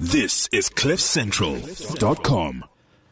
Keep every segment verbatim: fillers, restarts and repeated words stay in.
This is cliff central dot com.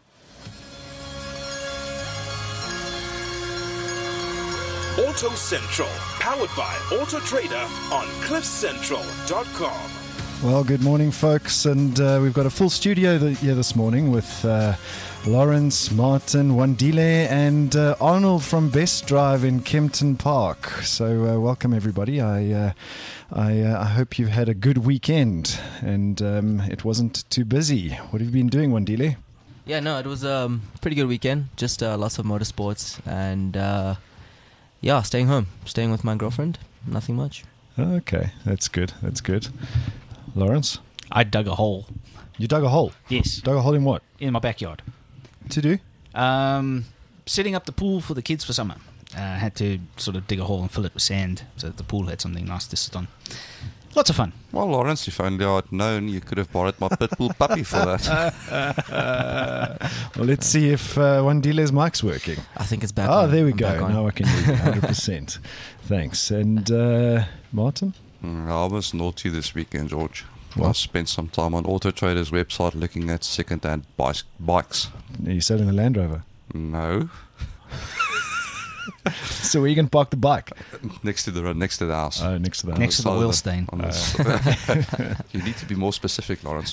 Auto Central, powered by Auto Trader on cliff central dot com. Well, good morning, folks, and uh, we've got a full studio th- here this morning with uh, Lawrence, Martin, Wandile, and uh, Arnold from Best Drive in Kempton Park. So, uh, welcome everybody. I, uh, I, uh, I hope you've had a good weekend, and um, it wasn't too busy. What have you been doing, Wandile? Yeah, no, it was a um, pretty good weekend. Just uh, lots of motorsports, and uh, yeah, staying home, staying with my girlfriend. Nothing much. Okay, that's good. That's good. Lawrence? I dug a hole. You dug a hole? Yes. Dug a hole in what? In my backyard. To do? Um, setting up the pool for the kids for summer. I uh, had to sort of dig a hole and fill it with sand so that the pool had something nice to sit on. Lots of fun. Well, Lawrence, if only I'd known, you could have borrowed my pit bull puppy for that. Well, let's see if uh, Wandile's mic's working. I think it's back Oh, on. there we I'm go. back on. Now I can hear you one hundred percent. Thanks. And uh, Martin? Mm, I was naughty this weekend, George. What? I spent some time on Auto Trader's website looking at second-hand bice- bikes. Are you selling a Land Rover? No, So where are you going to park the bike? next to the road, next to the house. Oh, next to the Next to the On wheel stain. on the s- you need to be more specific, Lawrence.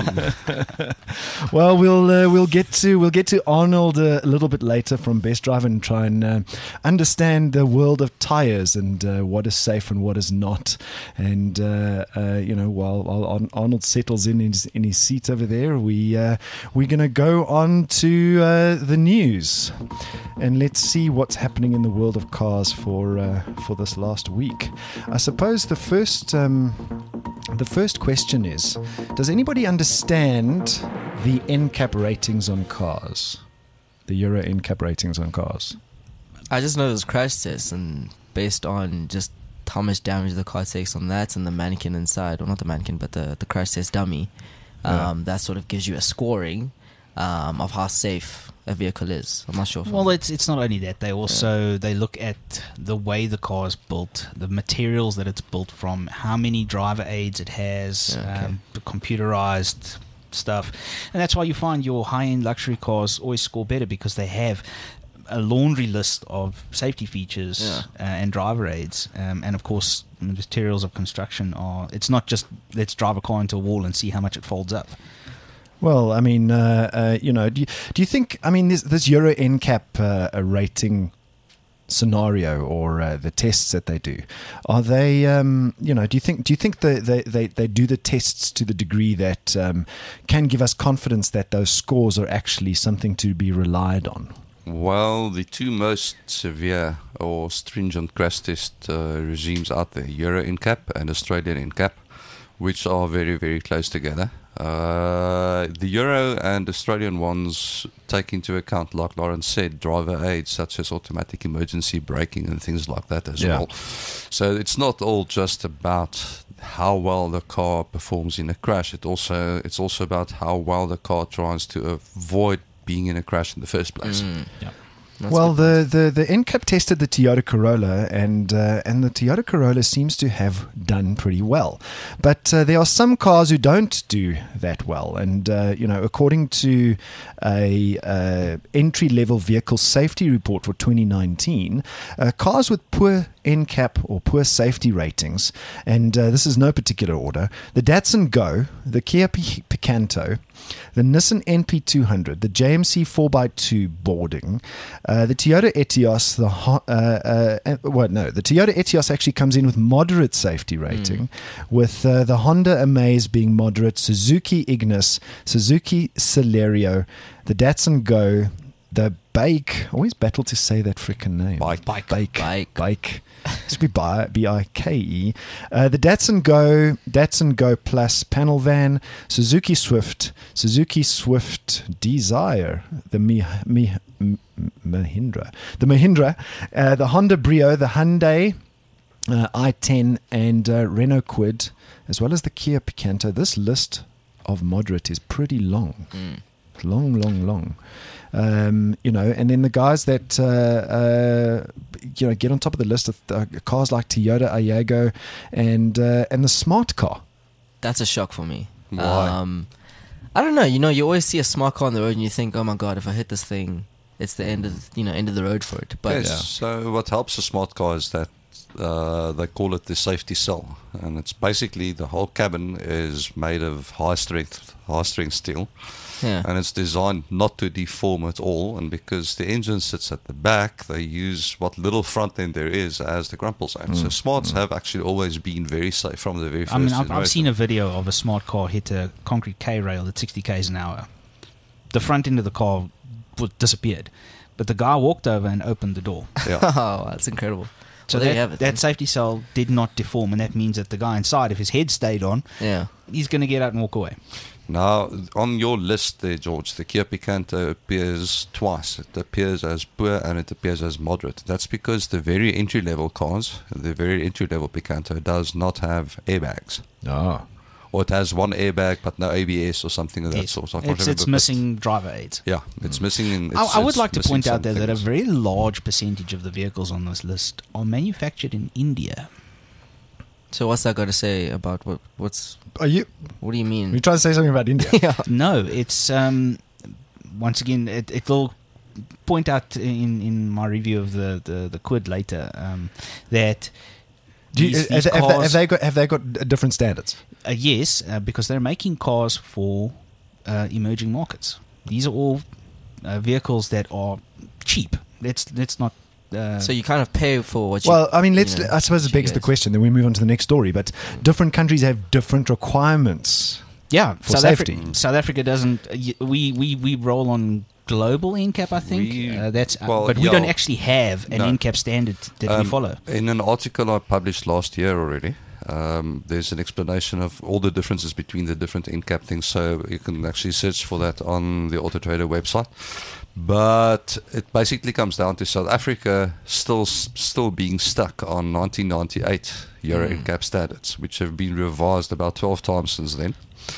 Well, we'll uh, we'll get to we'll get to Arnold uh, a little bit later from Best Drive and try and uh, understand the world of tires and uh, what is safe and what is not. And uh, uh, you know, while, while Ar- Arnold settles in his in his seat over there, we uh, we're going to go on to uh, the news and let's see what's happening in the world of cars for uh, for this last week. I suppose the first. Um, The first question is, does anybody understand the N CAP ratings on cars? The Euro N CAP ratings on cars? I just know there's crash tests, and based on just how much damage the car takes on that and the mannequin inside, or not the mannequin, but the, the crash test dummy, um, Yeah. that sort of gives you a scoring um, of how safe a vehicle is. I'm not sure. If Well, I'm- it's it's not only that. They also they look at the way the car is built, the materials that it's built from, how many driver aids it has, Yeah, okay. um, the computerized stuff, and that's why you find your high-end luxury cars always score better, because they have a laundry list of safety features Yeah. uh, and driver aids, um, and of course the materials of construction are. It's not just let's drive a car into a wall and see how much it folds up. Well, I mean, uh, uh, you know, do you, do you think, I mean, this, this Euro N CAP uh, a rating scenario or uh, the tests that they do, are they, um, you know, do you think, do you think they, they, they, they do the tests to the degree that um, can give us confidence that those scores are actually something to be relied on? Well, the two most severe or stringent crash test uh, regimes out there, Euro N CAP and Australian N CAP, which are very, very close together. Uh, the Euro and Australian ones take into account, like Lawrence said, driver aids such as automatic emergency braking and things like that as Yeah. well. So it's not all just about how well the car performs in a crash. It also it's also about how well the car tries to avoid being in a crash in the first place. Mm. Yeah. That's Well, good. the, the, the N CAP tested the Toyota Corolla, and uh, and the Toyota Corolla seems to have done pretty well. But uh, there are some cars who don't do that well. And, uh, you know, according to a uh, entry-level vehicle safety report for twenty nineteen, uh, cars with poor N CAP or poor safety ratings, and uh, this is no particular order, the Datsun Go, the Kia P- Picanto, the Nissan N P two hundred, the J M C four by two boarding, uh, the Toyota Etios, the Ho- uh, uh, well, no, the Toyota Etios actually comes in with moderate safety rating, with uh, the Honda Amaze being moderate, Suzuki Ignis, Suzuki Celerio, the Datsun Go, the Bike. I always battle to say that freaking name. Bike. Bike. Bike. Bike. It's be bi- B I K E. Uh, the Datsun Go, Datsun Go Plus panel van, Suzuki Swift, Suzuki Swift Desire, the Mi, Mi, M- Mahindra, the Mahindra, uh, the Honda Brio, the Hyundai uh, i ten, and uh, Renault Kwid, as well as the Kia Picanto. This list of moderate is pretty long. Mm. Long, long, long. Um, you know, and then the guys that uh, uh, you know get on top of the list of uh, cars like Toyota Ayago and uh, and the Smart Car. That's a shock for me. Why? Um, I don't know. You know, you always see a smart car on the road and you think, oh my god, if I hit this thing, it's the end of you know end of the road for it. But yes. So what helps a smart car is that uh, they call it the safety cell, and it's basically the whole cabin is made of high strength, high strength steel. yeah, And it's designed not to deform at all. And because the engine sits at the back, they use what little front end there is as the crumple zone. So smarts have actually always been very safe from the very first I mean, I've, I've generation. seen a video of a smart car hit a concrete K rail at sixty k's an hour. The front end of the car w- disappeared, but the guy walked over and opened the door. Yeah. oh, that's incredible. So Well, there that, you have it, that then. safety cell did not deform, and that means that the guy inside, if his head stayed on, Yeah. he's going to get out and walk away. Now, on your list there, George, the Kia Picanto appears twice. It appears as poor and it appears as moderate. That's because the very entry-level cars, the very entry-level Picanto, does not have airbags. Ah. Or it has one airbag but no A B S or something of that Yes. sort. I can't It's, it's remember, but- missing driver aids. Yeah, it's missing. In, it's, I, I would it's like to missing point out some there that a things. very large percentage of the vehicles on this list are manufactured in India. So what's that got to say about what? What's Are you? what do you Are you mean? trying to say something about India? yeah. No, it's um, once again it it will point out in, in my review of the, the, the Quid later um, that Do you, these, have, these have they, have cars, they got have they got different standards? uh, yes, uh, because they're making cars for uh, emerging markets. These are all uh, vehicles that are cheap. Let's let's not. Uh, So you kind of pay for what you. Well, I mean, let's. you know, I suppose it what you begs the get. question. Then we move on to the next story. But different countries have different requirements. yeah, for South safety. Africa. South Africa doesn't. Uh, y- we, we we roll on global N CAP, I think. We- uh, that's uh, well, but we yeah. don't actually have an No. N CAP standard that we Um, follow. In an article I published last year already, um, there's an explanation of all the differences between the different N CAP things. So you can actually search for that on the Auto Trader website. But it basically comes down to South Africa still still being stuck on nineteen ninety-eight Euro N CAP standards, which have been revised about twelve times since then,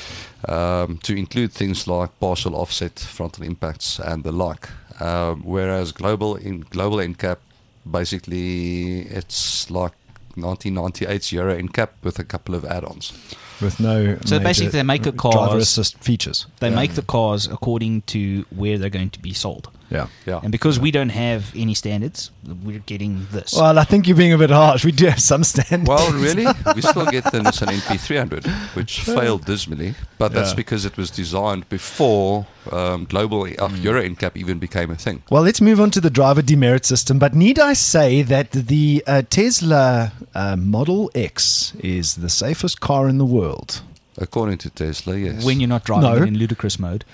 um, to include things like partial offset frontal impacts and the like. Um, whereas global in global N CAP, basically it's like nineteen ninety-eight's Euro N CAP with a couple of add-ons. With no. So major basically they make the driver cars- assist features. They yeah. make the cars according to where they're going to be sold. Yeah. Yeah. And because we don't have any standards, we're getting this. Well, I think you're being a bit harsh. We do have some standards. Well, really, we still get the Nissan N P three hundred, which failed dismally, but that's Yeah. because it was designed before um, global uh, Euro N CAP even became a thing. Well, let's move on to the driver demerit system. But need I say that the uh, Tesla uh, Model X is the safest car in the world? According to Tesla, yes. when you're not driving No. it in ludicrous mode.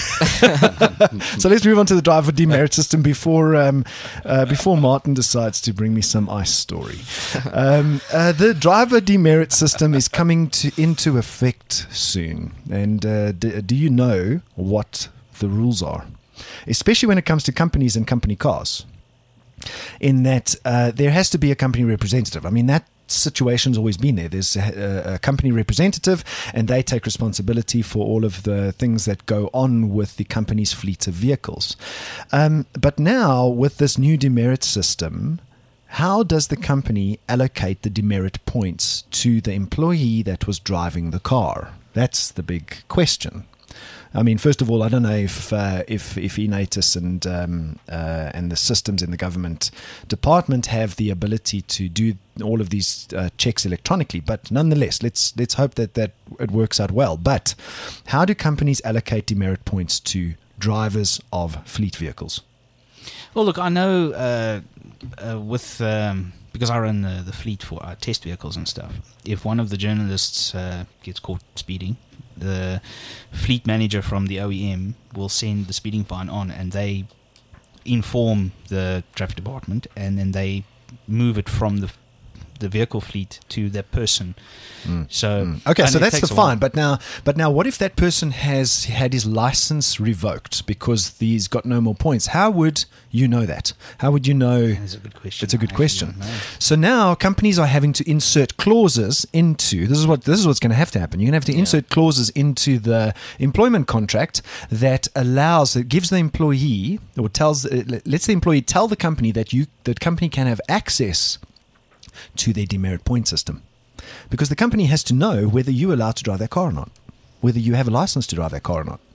So let's move on to the driver demerit system before um, uh, before Martin decides to bring me some ice story. Um, uh, the driver demerit system is coming to into effect soon, and uh, d- do you know what the rules are? Especially when it comes to companies and company cars. In that uh, there has to be a company representative. I mean that. Situation's always been there. There's a, a company representative, and they take responsibility for all of the things that go on with the company's fleet of vehicles. Um, but now, with this new demerit system, how does the company allocate the demerit points to the employee that was driving the car? That's the big question. I mean, first of all, I don't know if uh, if if Enatus and um, uh, and the systems in the government department have the ability to do all of these uh, checks electronically. But nonetheless, let's let's hope that that it works out well. But how do companies allocate demerit points to drivers of fleet vehicles? Well, look, I know uh, uh, with um, because I run the, the fleet for our test vehicles and stuff. If one of the journalists uh, gets caught speeding, the fleet manager from the O E M will send the speeding fine on, and they inform the traffic department, and then they move it from the the vehicle fleet to that person. Mm. So Mm. Okay, and so it that's takes the a while. fine. But now, but now, what if that person has had his license revoked because he's got no more points? How would you know that? How would you know? That's a good question. It's a good I actually question. don't know. So now companies are having to insert clauses into this is what this is what's going to have to happen. You're going to have to Yeah. insert clauses into the employment contract that allows that gives the employee or tells uh, lets the employee tell the company that you that company can have access to their demerit point system, because the company has to know whether you're allowed to drive that car or not. whether you have a license to drive that car or not.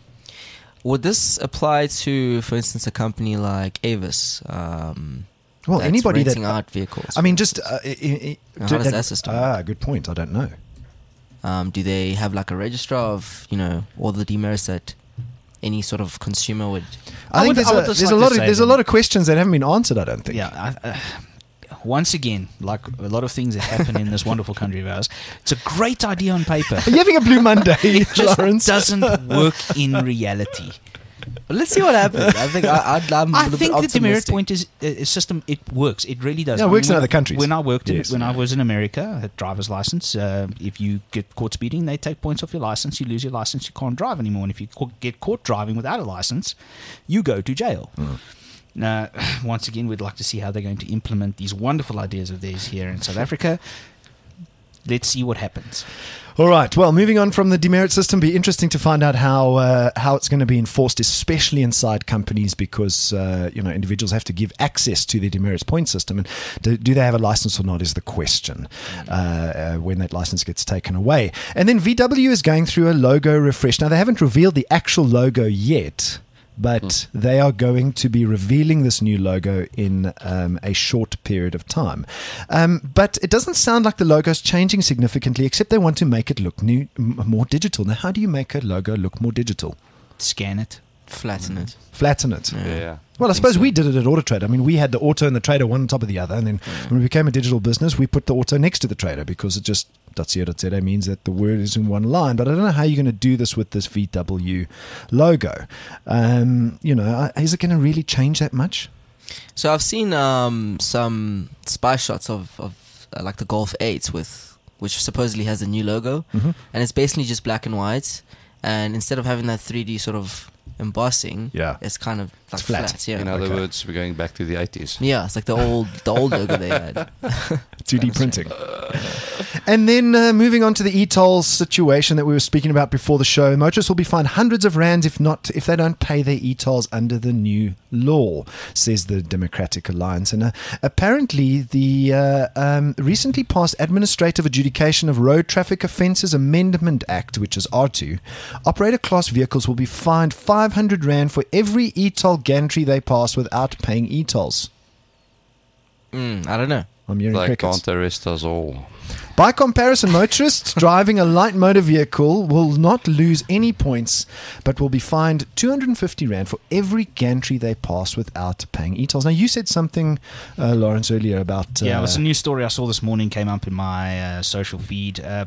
Would this apply to, for instance, a company like Avis? Um, Well, that's anybody that renting out vehicles. I mean, just uh, I, I, Now, do- how does that system work? Ah, good point. I don't know. Um, do they have like a registrar of, you know, all the demerits that any sort of consumer would? I, I think would- there's, I would a, just there's like a to lot of say there's a then- lot of questions that haven't been answered. I don't think. Yeah. I, uh, once again, like a lot of things that happen in this wonderful country of ours, it's a great idea on paper. Are you having a blue Monday, It just Lawrence? doesn't work in reality. Well, let's see what happens. I think I, I'd, I'm a I little think bit the demerit optimistic. point is a system. It works. It really does. Yeah, it I works in when- other countries. When I worked, in, Yes. when I was in America, I had driver's license. Uh, if you get caught speeding, they take points off your license. You lose your license. You can't drive anymore. And if you ca- get caught driving without a license, you go to jail. Uh, once again, we'd like to see how they're going to implement these wonderful ideas of theirs here in South Africa. Let's see what happens. All right. Well, moving on from the demerit system, be interesting to find out how uh, how it's going to be enforced, especially inside companies, because uh, you know individuals have to give access to their demerits point system, and do, do they have a license or not is the question uh, uh, when that license gets taken away. And then V W is going through a logo refresh. Now they haven't revealed the actual logo yet, but they are going to be revealing this new logo in um, a short period of time. Um, but it doesn't sound like the logo is changing significantly, except they want to make it look new, m- more digital. Now, how do you make a logo look more digital? Scan it. Flatten it. Flatten it. Yeah. Yeah. Well, I think suppose so. we did it at Auto Trader. I mean, we had the Auto and the Trader one on top of the other, and then when we became a digital business, we put the Auto next to the Trader because it just .co.za means that the word is in one line. But I don't know how you're going to do this with this V W logo. Um, you know, is it going to really change that much? So I've seen um, some spy shots of, of uh, like the Golf eight with which supposedly has a new logo, Mhm. and it's basically just black and white. And instead of having that three D sort of embossing, Yeah. it's kind of like It's flat. flat. Yeah, In other Okay. words, we're going back to the eighties. yeah, it's like the old the old logo they had. two D printing. And then uh, moving on to the e-tolls situation that we were speaking about before the show, motorists will be fined hundreds of rands if not if they don't pay their e-tolls under the new law, says the Democratic Alliance. And uh, apparently the uh, um, recently passed Administrative Adjudication of Road Traffic Offences Amendment Act, which is R two, operator class vehicles will be fined five hundred rand for every e-toll gantry they pass without paying e-tolls. Mm, I don't know. I'm hearing They crickets. can't arrest us all. By comparison, motorists driving a light motor vehicle will not lose any points, but will be fined two hundred fifty rand for every gantry they pass without paying e-tolls. Now, you said something, uh, Lawrence, earlier about... Uh, Yeah, it was a news story I saw this morning, came up in my uh, social feed. Uh,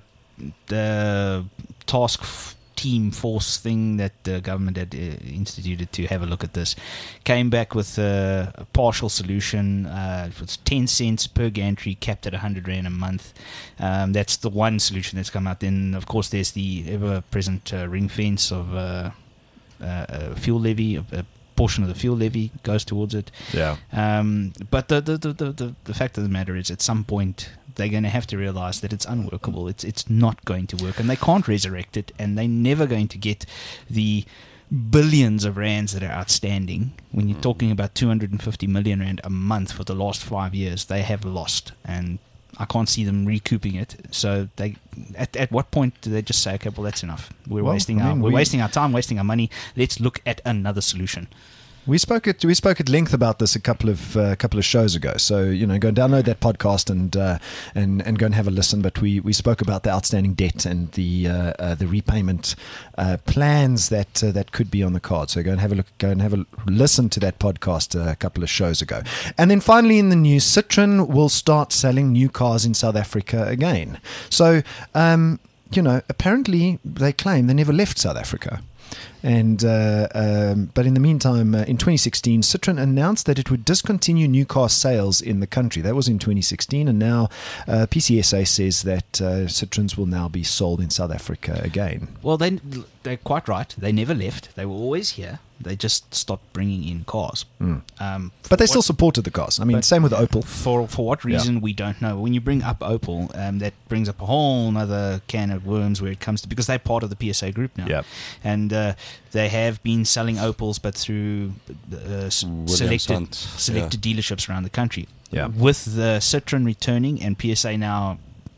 the task f- team force thing that the government had uh, instituted to have a look at this came back with uh, a partial solution. Uh, it was ten cents per gantry, capped at one hundred rand a month. Um, that's the one solution that's come out. Then, of course, there's the ever-present uh, ring fence of uh, uh, uh, fuel levy, a, a portion of the fuel levy goes towards it. Yeah. Um, but the the, the, the, the the fact of the matter is, at some point, they're going to have to realize that it's unworkable. It's it's not going to work, and they can't resurrect it, and they're never going to get the billions of rands that are outstanding. When you're talking about two hundred fifty million rand a month for the last five years, they have lost, and I can't see them recouping it. So they, at at what point do they just say, okay, well, that's enough. We're Well, wasting I our mean, we're we- wasting our time, wasting our money. Let's look at another solution. We spoke at we spoke at length about this a couple of uh, couple of shows ago. So you know, go and download that podcast and uh, and and go and have a listen. But we, we spoke about the outstanding debt and the uh, uh, the repayment uh, plans that uh, that could be on the card. So go and have a look. Go and have a listen to that podcast uh, a couple of shows ago. And then finally, in the news, Citroen will start selling new cars in South Africa again. So um, you know, apparently they claim they never left South Africa. And uh, um, but in the meantime, uh, in twenty sixteen, Citroen announced that it would discontinue new car sales in the country. That was in twenty sixteen, and now uh, P C S A says that uh, Citroens will now be sold in South Africa again. Well, they they're quite right. They never left. They were always here. They just stopped bringing in cars. Mm. Um, But they for still what- supported the cars. I mean, But- same with Opel. For for what reason we don't know. When you bring up Opel, um, that brings up a whole other can of worms where it comes to, because they're part of the P S A group now. Yep. And uh, they have been selling Opels, but through uh, s- Williams selected Hunt, selected dealerships around the country. Yeah. With the Citroen returning and P S A now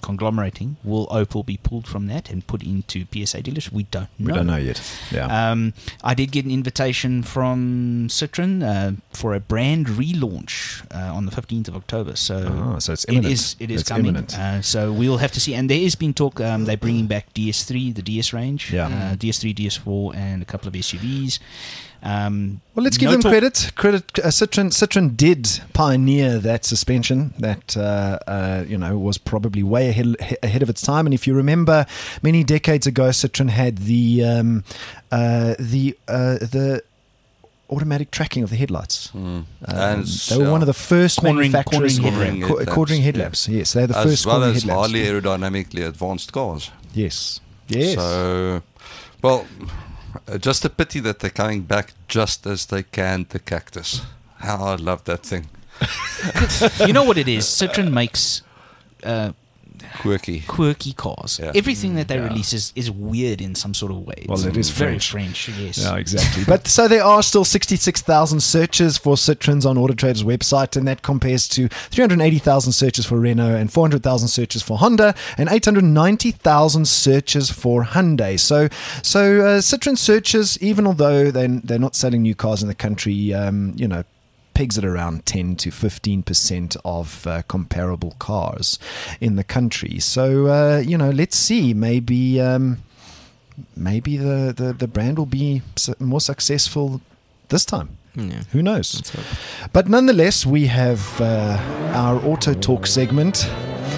conglomerating. Will Opel be pulled from that and put into P S A dealers? We don't know. We don't know yet. Yeah. Um, I did get an invitation from Citroen uh, for a brand relaunch uh, on the fifteenth of October. So, Oh, so it's it imminent. is it is It's coming. imminent. Uh, so we'll have to see. And there has been talk. Um, they're bringing back D S three, the D S range, Yeah. uh, D S three, D S four, and a couple of S U Vs. Um, Well, let's give no them talk- credit. Credit. Uh, Citroen, Citroen did pioneer that suspension that uh, uh, you know was probably way ahead, ahead of its time. And if you remember, many decades ago, Citroen had the um, uh, the uh, the automatic tracking of the headlights. Mm. Um, And they were one of the first Cornering- manufacturers cornering of headlamps. co- cornering Yeah. headlamps. Yes, they're the as first well cornering as headlamps. highly aerodynamically advanced cars. Yes. Yes. So, well, uh, just a pity that they're coming back just as they canned the Cactus. How I love that thing. You know what it is? Citroen makes uh, Quirky. quirky cars. Yeah. Everything that they Yeah. release is, is weird in some sort of way. Well, It's it is very French. French. Yes. Yeah, exactly. But so there are still sixty-six thousand searches for Citroens on Auto Trader's website, and that compares to three hundred eighty thousand searches for Renault and four hundred thousand searches for Honda and eight hundred ninety thousand searches for Hyundai. So, so uh, Citroen searches, even although they're, they're not selling new cars in the country, um, you know, pegs at around ten to fifteen percent of uh, comparable cars in the country. So, uh, you know, let's see. Maybe um, maybe the, the, the brand will be su- more successful this time. Yeah. Who knows? Let's hope. But nonetheless, we have uh, our Auto Talk segment.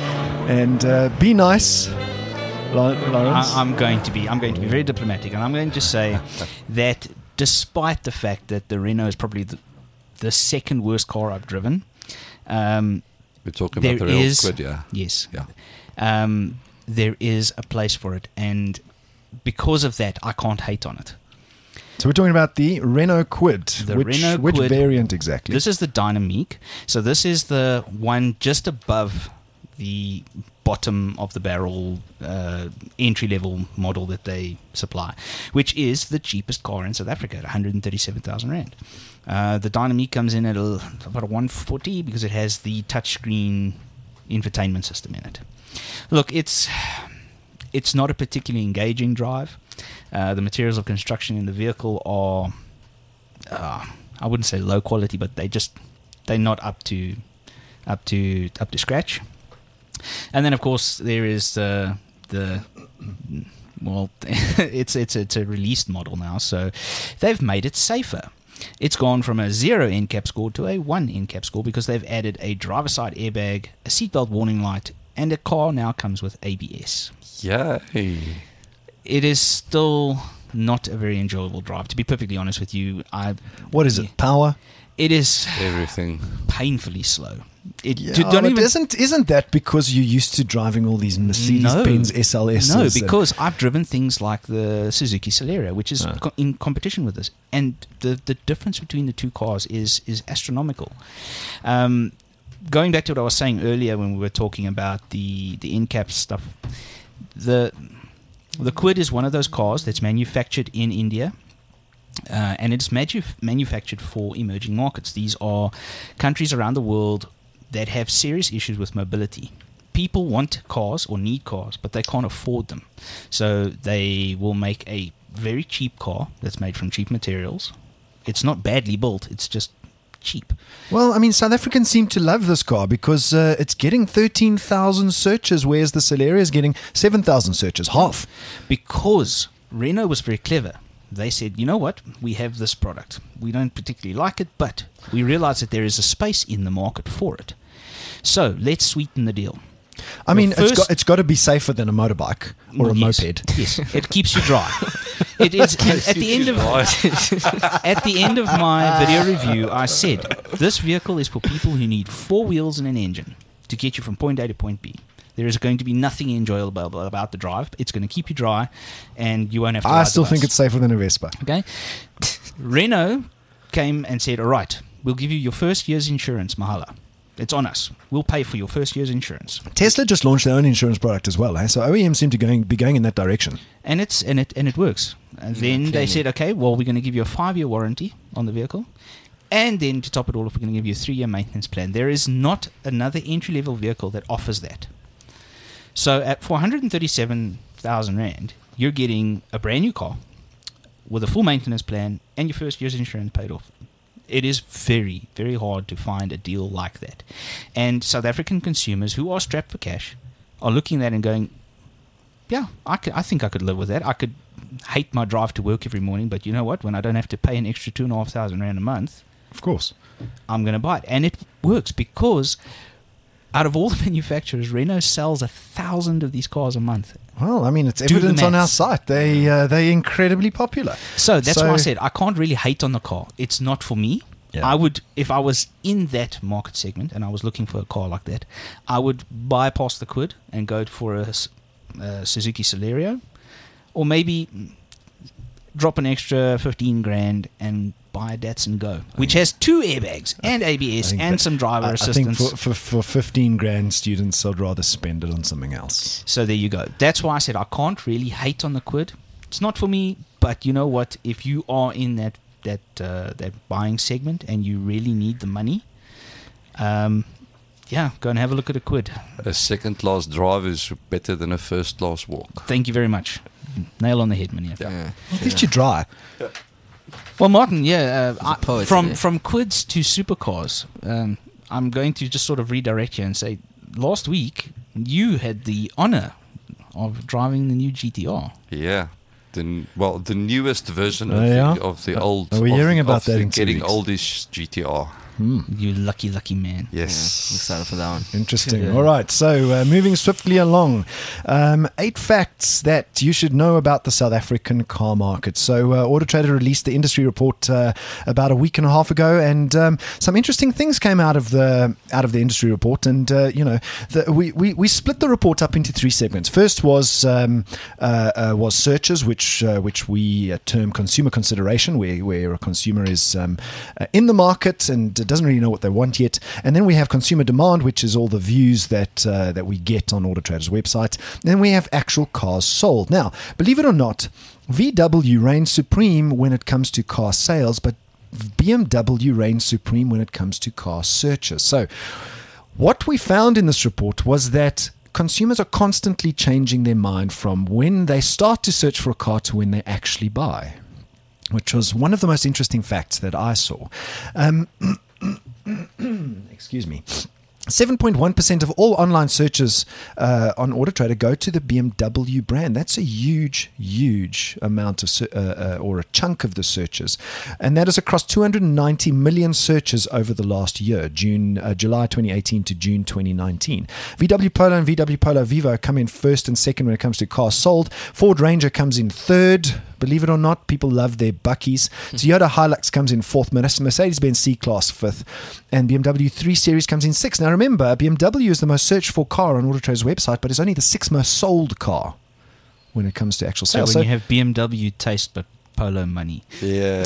And uh, be nice, Lau- Lawrence. I, I'm going to be I'm going to be very diplomatic, and I'm going to say that despite the fact that the Renault is probably the, the second worst car I've driven, um, We're talking there about the real is squid, yeah. yes, Yeah. um, there is a place for it, and because of that, I can't hate on it. So we're talking about the Renault Kwid. The which, Renault which Kwid. variant exactly? This is the Dynamique. So this is the one just above the bottom of the barrel uh, entry level model that they supply, which is the cheapest car in South Africa at one hundred thirty-seven thousand rand. Uh, the Dynamique comes in at a, about a one forty because it has the touchscreen infotainment system in it. Look, it's it's not a particularly engaging drive. Uh, the materials of construction in the vehicle are, uh, I wouldn't say low quality, but they just they're not up to up to up to scratch. And then, of course, there is the the well, it's it's it's a released model now, so they've made it safer. It's gone from a zero N CAP score to a one N CAP score because they've added a driver side airbag, a seatbelt warning light, and the car now comes with A B S. Yay. It is still not a very enjoyable drive, to be perfectly honest with you. I what is it? Power? It is Everything. painfully slow. It Yeah, d- don't but even isn't isn't that because you're used to driving all these Mercedes-Benz S L Ss? No, and- because I've driven things like the Suzuki Celerio, which is Ah. co- in competition with this, and the the difference between the two cars is is astronomical. Um, going back to what I was saying earlier when we were talking about the the N CAP stuff, the the Kwid is one of those cars that's manufactured in India. Uh, and it's manu- manufactured for emerging markets. These are countries around the world that have serious issues with mobility. People want cars or need cars, but they can't afford them. So they will make a very cheap car that's made from cheap materials. It's not badly built, it's just cheap. Well, I mean, South Africans seem to love this car because uh, it's getting thirteen thousand searches, whereas the Celerio is getting seven thousand searches, half. Because Renault was very clever. They said, you know what, we have this product. We don't particularly like it, but we realize that there is a space in the market for it. So let's sweeten the deal. I mean, Well, it's got first- it's got to be safer than a motorbike or Well, a yes. moped. Yes, it keeps you dry. It is. And at the end of at the end of my video review, I said this vehicle is for people who need four wheels and an engine to get you from point A to point B. There is going to be nothing enjoyable about the drive. It's going to keep you dry, and you won't have to. I ride still the think bus. it's safer than a Vespa. Okay. Renault came and said, all right, we'll give you your first year's insurance, Mahala. It's on us. We'll pay for your first year's insurance. Tesla just launched their own insurance product as well, eh? So O E M seem to going, be going in that direction. And it's and it and it works. And then they clearly. said, okay, well, we're going to give you a five-year warranty on the vehicle. And then to top it all off, we're going to give you a three-year maintenance plan. There is not another entry-level vehicle that offers that. So at four hundred thirty-seven thousand rand, you're getting a brand new car with a full maintenance plan and your first year's insurance paid off. It is very, very hard to find a deal like that. And South African consumers who are strapped for cash are looking at that and going, yeah, I, could, I think I could live with that. I could hate my drive to work every morning, but you know what? When I don't have to pay an extra two and a half thousand rand a month, Of course. I'm going to buy it. And it works because out of all the manufacturers, Renault sells a thousand of these cars a month. Well, I mean, it's Do the evidence on our maths. site. They uh, they're incredibly popular. So that's So- why I said I can't really hate on the car. It's not for me. Yeah. I would, if I was in that market segment and I was looking for a car like that, I would bypass the quid and go for a, S- a Suzuki Celerio, or maybe drop an extra fifteen grand and buy a Datsun Go, which has two airbags and A B I S think and that- some driver I, I assistance. think for, for, for fifteen grand students, I'd rather spend it on something else. So there you go. That's why I said I can't really hate on the quid. It's not for me, but you know what? If you are in that that uh, that buying segment and you really need the money, um, yeah, go and have a look at a quid. A second class drive is better than a first class walk. Thank you very much. Nail on the head, Mania. Yeah. At least you try. Well, Martin, yeah, uh, a I, poet from today. from quids to supercars, um, I'm going to just sort of redirect you and say, last week you had the honor of driving the new G T R. Yeah. The, n- well, the newest version Oh, of, yeah? the, of the old. Are we of hearing the, about of that the in two getting weeks? oldish G T R. You lucky, lucky man. Yeah, I'm Yes. excited for that one. Interesting. Yeah. All right. So, uh, moving swiftly along, um, eight facts that you should know about the South African car market. So, uh, Auto Trader released the industry report uh, about a week and a half ago, and um, some interesting things came out of the out of the industry report. And uh, you know, the, we, we we split the report up into three segments. First was um, uh, uh, was searches, which uh, which we uh, term consumer consideration, where where a consumer is um, uh, in the market and doesn't really know what they want yet. And then we have consumer demand, which is all the views that uh, that we get on Auto Trader's website. And then we have actual cars sold. Now, believe it or not, V W reigns supreme when it comes to car sales, but B M W reigns supreme when it comes to car searches. So, what we found in this report was that consumers are constantly changing their mind from when they start to search for a car to when they actually buy, which was one of the most interesting facts that I saw. Um, excuse me. seven point one percent of all online searches uh, on Auto Trader go to the B M W brand. That's a huge, huge amount of, ser- uh, uh, or a chunk of the searches. And that is across two hundred ninety million searches over the last year, June, uh, July twenty eighteen to June twenty nineteen. V W Polo and V W Polo Vivo come in first and second when it comes to cars sold. Ford Ranger comes in third. Believe it or not, people love their Buckies. Toyota Hilux comes in fourth. Mercedes-Benz C-Class fifth. And B M W three Series comes in sixth. Now remember, B M W is the most searched for car on Auto Trader's website, but it's only the sixth most sold car when it comes to actual So sales. when you have B M W taste but Polo money. Yeah.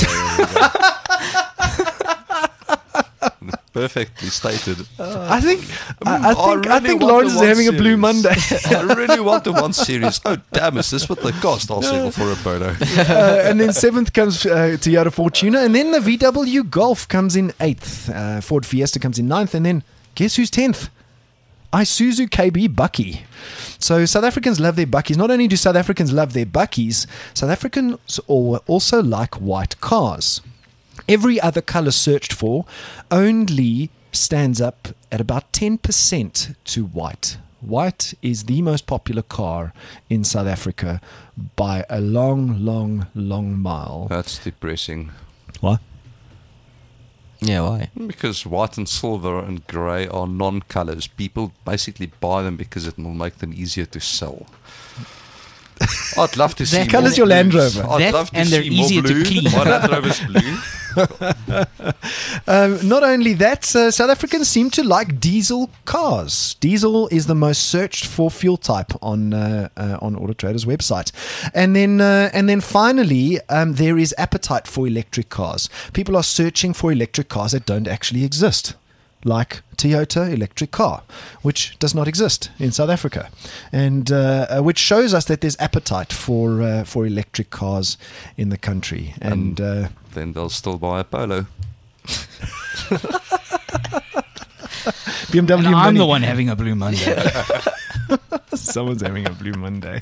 Perfectly stated. I think I, I I think I really think want Lawrence the is one having a blue series. Monday. I really want the one series. Oh, damn, is this what they cost? I'll settle for a Polo. uh, and then seventh comes uh, Toyota Fortuner, and then the V W Golf comes in eighth. Uh, Ford Fiesta comes in ninth, and then guess who's tenth? Isuzu K B Bucky. So South Africans love their Buckies. Not only do South Africans love their Buckies, South Africans al- also like white cars. Every other color searched for only stands up at about ten percent to white. White is the most popular car in South Africa by a long, long, long mile. That's depressing. What? Yeah, why? Because white and silver and grey are non-colors. People basically buy them because it will make them easier to sell. I'd love to see That more colour's your Land blues. Rover. I'd That love to and they're see more easier to blue. clean. My Land Rover's blue. Um, not only that, uh, South Africans seem to like diesel cars. Diesel is the most searched for fuel type on uh, uh, on Auto Trader's website, and then uh, and then finally, um, there is appetite for electric cars. People are searching for electric cars that don't actually exist, like Toyota electric car, which does not exist in South Africa, and uh, uh, which shows us that there's appetite for uh, for electric cars in the country. And uh, Then they'll still buy a Polo. B M W And I'm money. the one having a blue Monday. Someone's having a Blue Monday.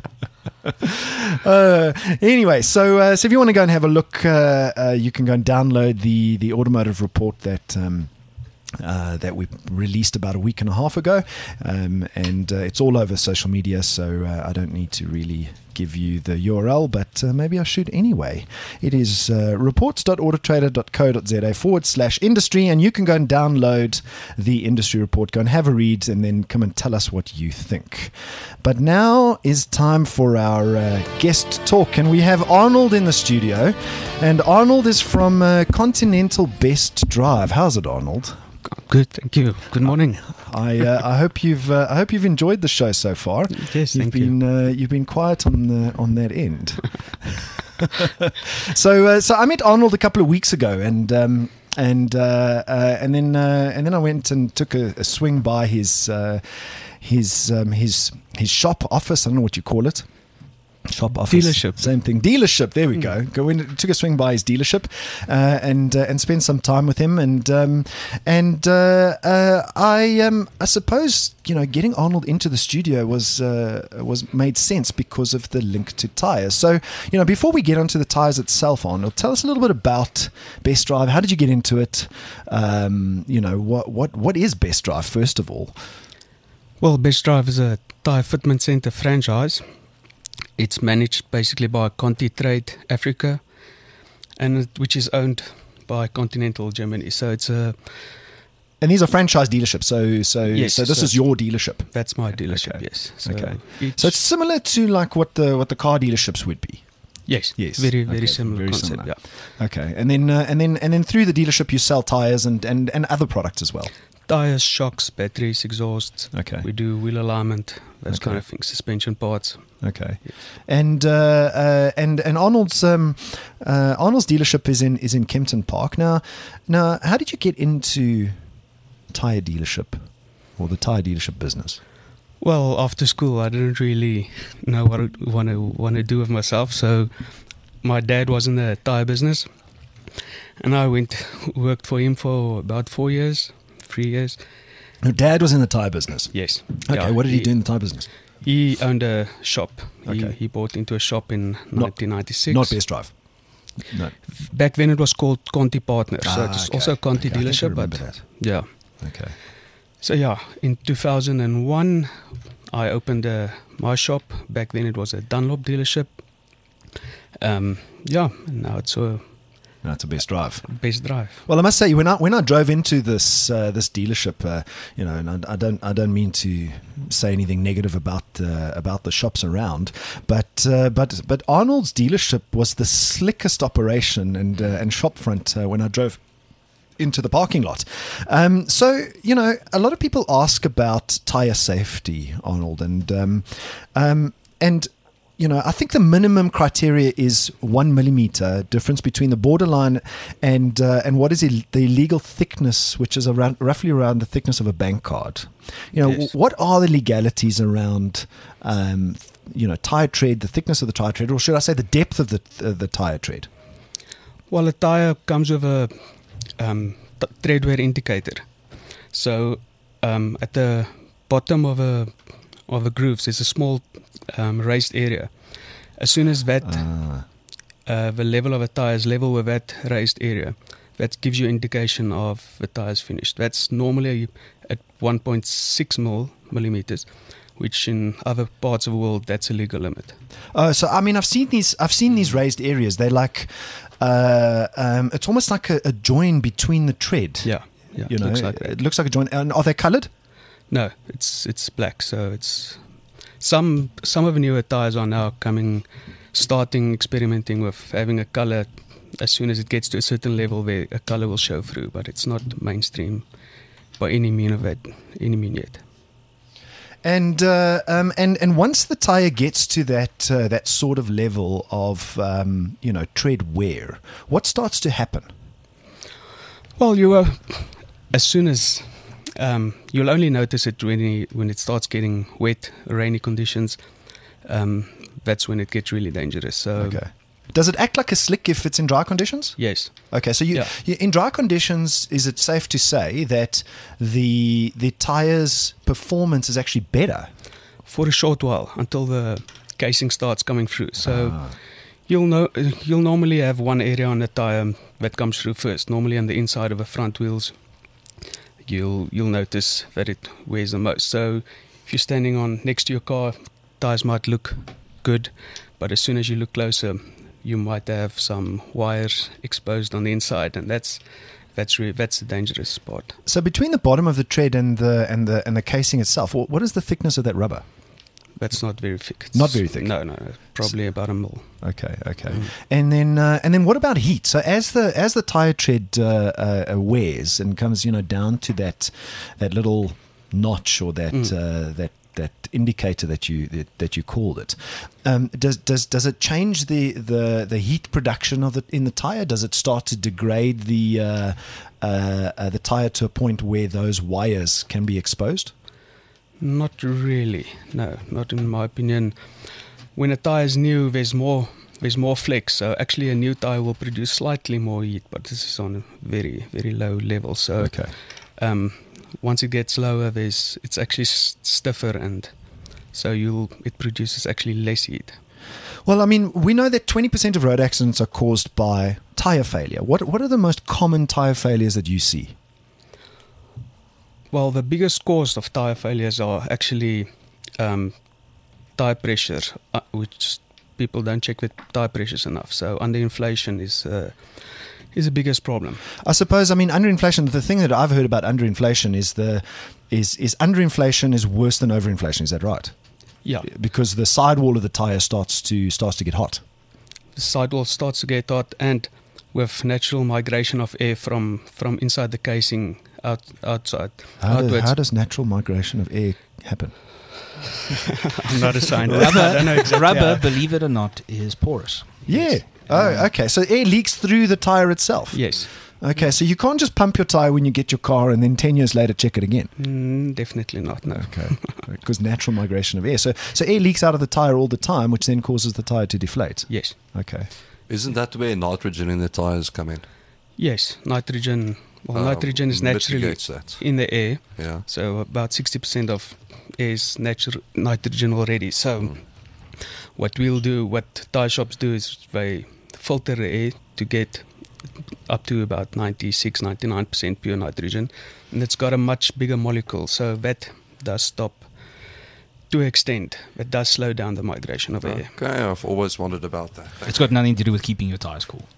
uh, anyway, so uh, so if you want to go and have a look, uh, uh, you can go and download the the automotive report that. Um, Uh, that we released about a week and a half ago, um, and uh, it's all over social media, so uh, I don't need to really give you the U R L, but uh, maybe I should anyway. It is uh, reports.autotrader.co.za forward slash industry, and you can go and download the industry report, go and have a read, and then come and tell us what you think. But now is time for our uh, guest talk, and we have Arnold in the studio, and Arnold is from uh, Continental Best Drive. How's it, Arnold? Good, thank you. Good morning. I uh, I hope you've uh, I hope you've enjoyed the show so far. Yes, you've thank been you. uh, you've been quiet on the on that end. so uh, so I met Arnold a couple of weeks ago, and um, and uh, uh, and then uh, and then I went and took a, a swing by his uh, his um, his his shop office. I don't know what you call it. Shop office, dealership, same thing. Dealership. There we go. Go in, took a swing by his dealership, uh, and uh, and spent some time with him. And um, and uh, uh, I um, I suppose you know getting Arnold into the studio was uh, was made sense because of the link to tires. So you know before we get onto the tires itself, Arnold, tell us a little bit about Best Drive. How did you get into it? Um, you know what what what is Best Drive first of all? Well, Best Drive is a tire fitment center franchise. It's managed basically by Conti Trade Africa, and it, which is owned by Continental Germany. So it's a and these are franchise dealerships. So so yes, so this so is your dealership. That's my dealership. Okay. Yes. So okay. Each, So it's similar to like what the what the car dealerships would be. yes. Yes. Very very Okay, similar very concept. similar. Yeah. Okay, and then uh, and then and then through the dealership you sell tires and, and, and other products as well. Tires, shocks, batteries, exhausts. Okay. We do wheel alignment, those Okay. kind of things, suspension parts. Okay, and uh, uh, and and Arnold's um, uh, Arnold's dealership is in is in Kempton Park. Now, now, how did you get into tire dealership or the tire dealership business? Well, after school, I didn't really know what I want to want to do with myself. So, my dad was in the tire business, and I went worked for him for about four years, three years. Your dad was in the tire business. Yes. Okay, Yeah, what did he, do in the tire business? He owned a shop. He, Okay. he bought into a shop in Not- nineteen ninety-six. Not Best Drive. No. Back then, it was called Conti Partners. so Ah, it's okay. also a Conti Okay, I think I dealership, remember but that. yeah. Okay. So yeah, in two thousand one, I opened uh, my shop. Back then, it was a Dunlop dealership. Um, yeah, and now it's a No, it's a Best Drive. Best Drive. Well, I must say, when I when I drove into this uh, this dealership, uh, you know, and I, I don't I don't mean to say anything negative about uh, about the shops around, but uh, but but Arnold's dealership was the slickest operation and uh, and shop front uh, when I drove into the parking lot. Um, so you know, a lot of people ask about tire safety, Arnold, and um, um, and. You know, I think the minimum criteria is one millimeter difference between the borderline and uh, and what is Ill- the legal thickness, which is around roughly around the thickness of a bank card. You know, Yes. w- what are the legalities around, um, you know, tire tread, the thickness of the tire tread, or should I say the depth of the uh, the tire tread? Well, a tire comes with a um, t- tread wear indicator. So um, at the bottom of a of the grooves, there's a small um, raised area. As soon as that Ah, uh, the level of a tire is level with that raised area, that gives you indication of the tire is finished. That's normally at one point six mil millimeters, which in other parts of the world that's a legal limit. oh, so I mean, I've seen these. I've seen these raised areas. They're like, uh, um, it's almost like a, a join between the tread. Yeah, yeah, You know, looks like that. it looks like a join. And are they coloured? No, it's it's black. So it's some some of the newer tires are now coming, starting experimenting with having a color. As soon as it gets to a certain level, where a color will show through, but it's not mainstream by any mean of it, any mean yet. And uh, um, and and once the tire gets to that uh, that sort of level of um, you know tread wear, what starts to happen? Well, you are as soon as um, you'll only notice it when you, when it starts getting wet, rainy conditions. Um, that's when it gets really dangerous. So Okay. Does it act like a slick if it's in dry conditions? yes, Okay, so you, Yeah. you in dry conditions, is it safe to say that the the tire's performance is actually better? for a short while until the casing starts coming through. So Ah. you'll know you'll normally have one area on the tire that comes through first. Normally on the inside of the front wheels, you'll you'll notice that it wears the most. So if you're standing on next to your car, tires might look good, but as soon as you look closer, you might have some wires exposed on the inside, and that's that's really that's the dangerous part. So between the bottom of the tread and the and the and the casing itself, wh- what is the thickness of that rubber? That's not very thick. It's, Not very thick? No, no, no, probably about a mil. Okay, okay. Mm. And then uh, and then what about heat? So as the as the tire tread uh, uh, wears and comes, you know, down to that that little notch or that Mm. uh, that that indicator that you that, that you called it, um, does does does it change the, the, the heat production of the in the tire? Does it start to degrade the uh, uh, uh, the tire to a point where those wires can be exposed? Not really. No, not in my opinion. When a tire is new, there's more there's more flex. So actually, a new tire will produce slightly more heat, but this is on a very very low level. So Okay. um, once it gets lower, there's it's actually s- stiffer, and so you'll it produces actually less heat. Well, I mean, we know that twenty percent of road accidents are caused by tire failure. What what are the most common tire failures that you see? Well, the biggest cause of tire failures are actually um, tire pressure, uh, which people don't check with tire pressures enough. So underinflation is uh, is the biggest problem. I suppose, I mean, underinflation, the thing that I've heard about underinflation is the is is underinflation is worse than overinflation. Is that right? Yeah, Because the sidewall of the tire starts to starts to get hot. the sidewall starts to get hot, and with natural migration of air from, from inside the casing out outside How, do, outwards. how does natural migration of air happen? I'm not a scientist. I don't know Rubber, exactly rubber, how- believe it or not, is porous. Yeah. Oh, okay. So air leaks through the tire itself. Yes, Okay. So you can't just pump your tire when you get your car and then ten years later check it again. mm, definitely not. No. Okay. Because natural migration of air. So so air leaks out of the tire all the time, which then causes the tire to deflate. Yes, Okay. Isn't that where nitrogen in the tires come in? yes. Nitrogen. Well, Um, nitrogen is naturally mitigates that. in the air. Yeah. So about sixty percent of air is natural nitrogen already. So Mm. what we'll do, what tire shops do, is they filter the air to get up to about ninety-six, ninety-nine percent pure nitrogen, and it's got a much bigger molecule. So that does stop to an extent. It does slow down the migration of air. Okay, I've always wondered about that. It's got nothing to do with keeping your tires cool.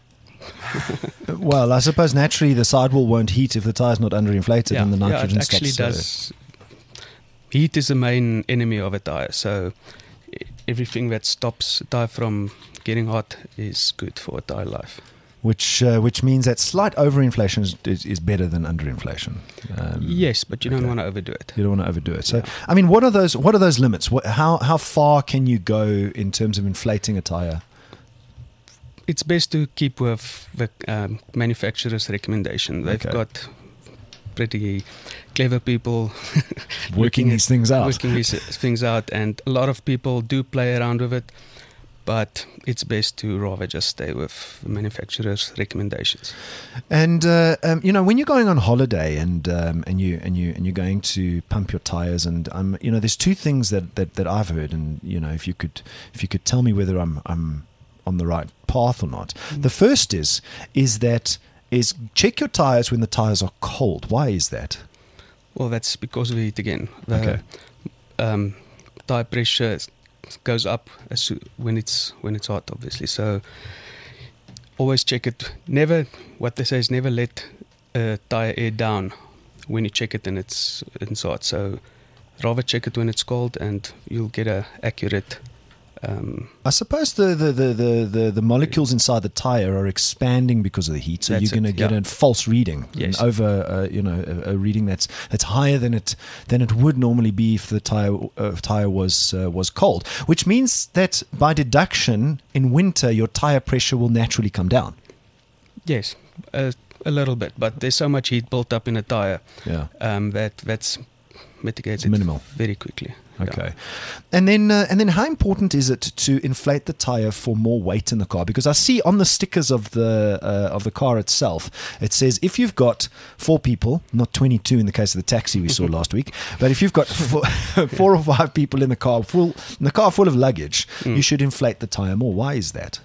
Well, I suppose naturally the sidewall won't heat if the tire's not underinflated and the nitrogen yeah, it actually stops. does. Heat is the main enemy of a tire. So e- everything that stops a tire from getting hot is good for a tire life. Which uh, which means that slight overinflation is, is, is better than underinflation. Um, Yes, but you okay. don't want to overdo it. You don't want to overdo it. So, Yeah. I mean, what are those? What are those limits? What, how how far can you go in terms of inflating a tire? It's best to keep with the um, manufacturer's recommendation. They've Okay. got pretty clever people Working looking these things out. working these things out, and a lot of people do play around with it. But it's best to rather just stay with the manufacturer's recommendations. And uh, um, you know, when you're going on holiday and um, and you and you and you're going to pump your tires, and um, you know, there's two things that, that, that I've heard, and you know, if you could if you could tell me whether I'm I'm on the right path or not. Mm. The first is is that is check your tires when the tires are cold. Why is that? Well, that's because of heat again. The Okay. um, tire pressure is- goes up as soo- when it's when it's hot, obviously. So always check it. Never, what they say is never let a tire air down when you check it and it's it's hot. So rather check it when it's cold, and you'll get a accurate. Um, I suppose the, the, the, the, the, the molecules inside the tire are expanding because of the heat, so That's you're going to it, get yeah. a false reading, Yes. an over uh, you know a, a reading that's that's higher than it than it would normally be if the tire uh, tire was uh, was cold, which means that by deduction, in winter your tire pressure will naturally come down. yes, a, a little bit, but there's so much heat built up in a tire Yeah, um, that that's mitigates it's it minimal. very quickly. Okay. And then uh, and then how important is it to inflate the tire for more weight in the car? Because I see on the stickers of the uh, of the car itself, it says if you've got four people, not twenty-two in the case of the taxi we saw last week, but if you've got four, four or five people in the car full in the car full of luggage, mm. you should inflate the tire more. Why is that?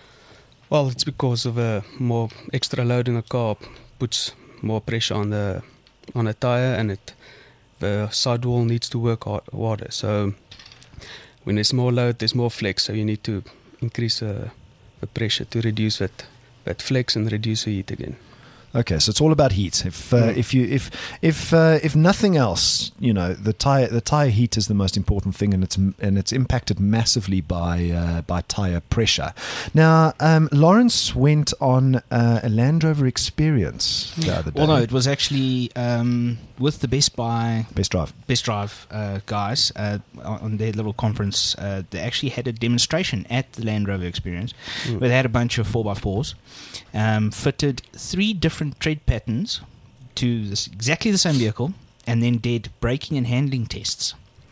Well, it's because of a more extra load in the car puts more pressure on the on the tire, and it the sidewall needs to work hard, harder. So when there's more load, there's more flex. So you need to increase uh, the pressure to reduce that that flex and reduce the heat again. Okay, so it's all about heat. If uh, Mm. if you if if uh, if nothing else, you know, the tire the tire heat is the most important thing, and it's and it's impacted massively by uh, by tire pressure. Now, um, Lawrence went on uh, a Land Rover Experience the other day. Well, no, it was actually um, with the Best Buy Best Drive. Best Drive uh, guys uh, on their little conference. Uh, they actually had a demonstration at the Land Rover Experience Mm. where they had a bunch of four by fours, um, fitted three different tread patterns to this, exactly the same vehicle, and then did braking and handling tests.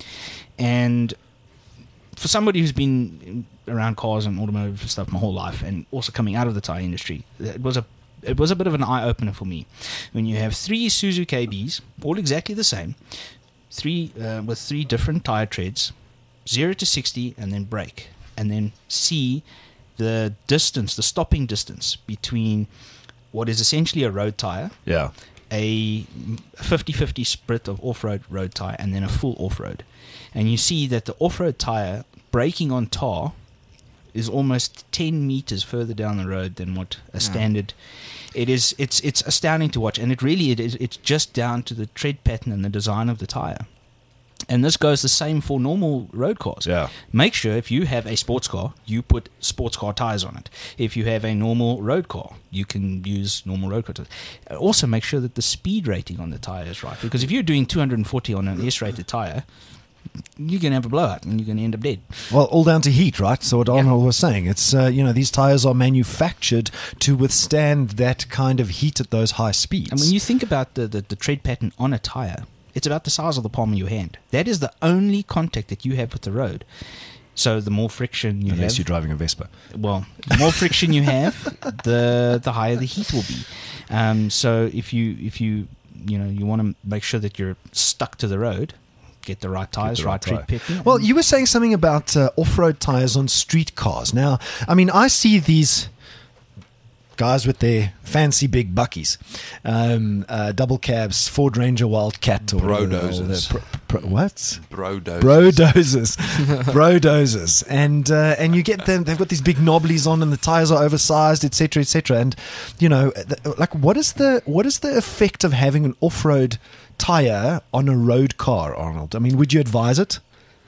And for somebody who's been around cars and automotive stuff my whole life, and also coming out of the tire industry, it was a it was a bit of an eye opener for me. When you have three Isuzu K Bs, all exactly the same, three uh, with three different tire treads, zero to sixty, and then brake, and then see the distance, the stopping distance between what is essentially a road tire, Yeah. a fifty-fifty split of off-road, road tire, and then a full off-road. And you see that the off-road tire braking on tar is almost ten meters further down the road than what a standard. It is. It's it's astounding to watch, and it really it is. It's just down to the tread pattern and the design of the tire. And this goes the same for normal road cars. Yeah. Make sure if you have a sports car, you put sports car tires on it. If you have a normal road car, you can use normal road car tires. Also, make sure that the speed rating on the tire is right. Because if you're doing two hundred forty on an S-rated tire, you're going to have a blowout and you're going to end up dead. Well, all down to heat, right? So what Arnold was saying, it's uh, you know, these tires are manufactured to withstand that kind of heat at those high speeds. And when you think about the, the, the tread pattern on a tire, it's about the size of the palm of your hand. That is the only contact that you have with the road. So the more friction you Unless have, you're driving a Vespa. well, the more friction you have, the the higher the heat will be. Um, so if you if you you know you want to make sure that you're stuck to the road, get the right tires, the right, right tread tire. pattern. Well, you were saying something about uh, off-road tires on street cars. Now, I mean, I see these guys with their fancy big buckies, um, uh, double cabs, Ford Ranger Wildcat, or Brodozers. or the pro, pro, what? Brodozers. Brodozers, brodozers, and uh, and you get them. They've got these big knobblies on, and the tires are oversized, et cetera, et cetera. And you know, the, like, what is the what is the effect of having an off-road tire on a road car, Arnold? I mean, would you advise it?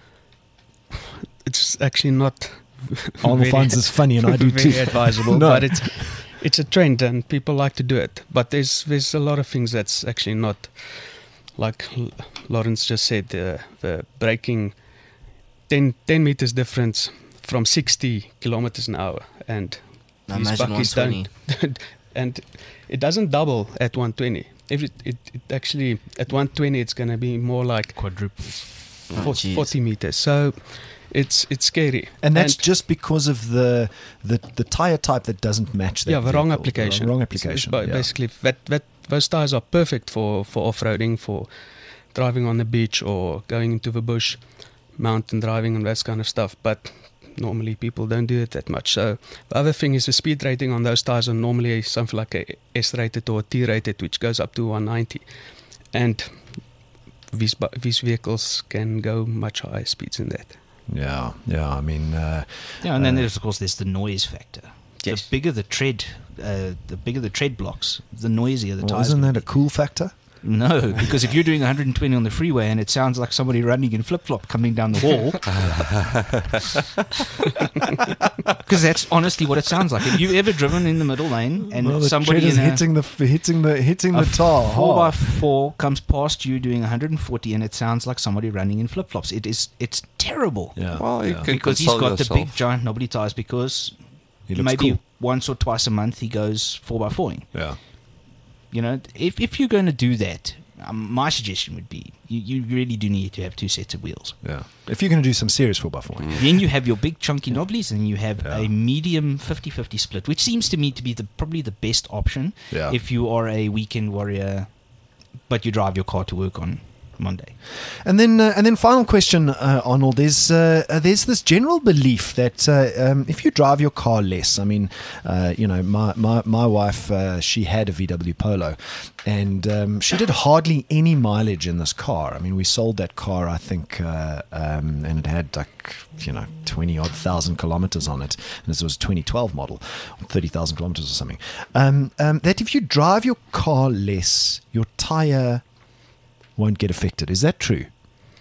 It's actually not. Arnold very- finds this funny, and I do very too. advisable, No. but it's it's a trend and people like to do it. But there's there's a lot of things that's actually not, like L- Lawrence just said, the the braking ten, ten meters difference from sixty kilometers an hour, and I these imagine buckies one twenty. don't, and it doesn't double at one twenty. If it, it, it actually at one twenty it's gonna be more like quadruple. Oh, forty, jeez. forty meters. So it's it's scary. And that's just because of the, the the tire type that doesn't match that yeah, the wrong vehicle. application. The wrong It's- it's application. ba- yeah. Basically, that, that those tires are perfect for, for off-roading, for driving on the beach or going into the bush, mountain driving and that kind of stuff. But normally people don't do it that much. So the other thing is the speed rating on those tires are normally something like a S-rated or a T-rated, which goes up to one ninety. And these bu- these vehicles can go much higher speeds than that. Yeah, yeah. I mean, uh, Yeah, and then Uh, there's of course there's the noise factor. Yes. The bigger the tread, uh, the bigger the tread blocks, the noisier the well, tires. isn't will that a be. cool factor? No, because if you're doing one hundred twenty on the freeway and it sounds like somebody running in flip flop coming down the wall, because that's honestly what it sounds like. Have you ever driven in the middle lane and well, the somebody tread is in a, hitting the hitting the hitting a the tar four by hard. four comes past you doing one hundred forty and it sounds like somebody running in flip flops? It is it's terrible. Yeah, Well, you yeah. can Because he's console got the yourself. big giant knobbly tires, because He looks maybe cool. once or twice a month he goes four by four-ing. Yeah. You know, if if you're going to do that, um, my suggestion would be you, you really do need to have two sets of wheels. Yeah. If you're going to do some serious four by four. Then you have your big chunky knobblies, and you have Yeah. a medium fifty-fifty split, which seems to me to be the probably the best option Yeah. if you are a weekend warrior, but you drive your car to work on Monday. And then, uh, and then, final question, uh, Arnold. There's uh, uh, there's this general belief that uh, um, if you drive your car less, I mean, uh, you know, my my my wife, uh, she had a V W Polo, and um, she did hardly any mileage in this car. I mean, we sold that car, I think, uh, um, and it had like you know twenty odd thousand kilometers on it, and this was a twenty twelve model, thirty thousand kilometers or something. Um, um, that if you drive your car less, your tire won't get affected. Is that true?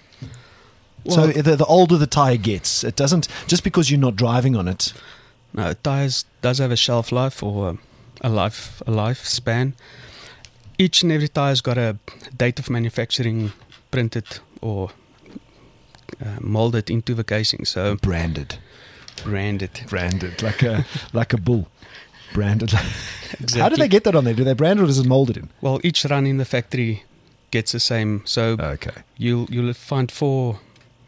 Well- so the, the older the tire gets, it doesn't, just because you're not driving on it. No, tires does have a shelf life or um, a life a lifespan. Each and every tire's got a date of manufacturing printed or uh, molded into the casing. So Branded, branded. branded like a like a bull, branded. How do Exactly. they get that on there? Do they brand it or is it molded in? Well, each run in the factory gets the same. So Okay. you'll you'll find four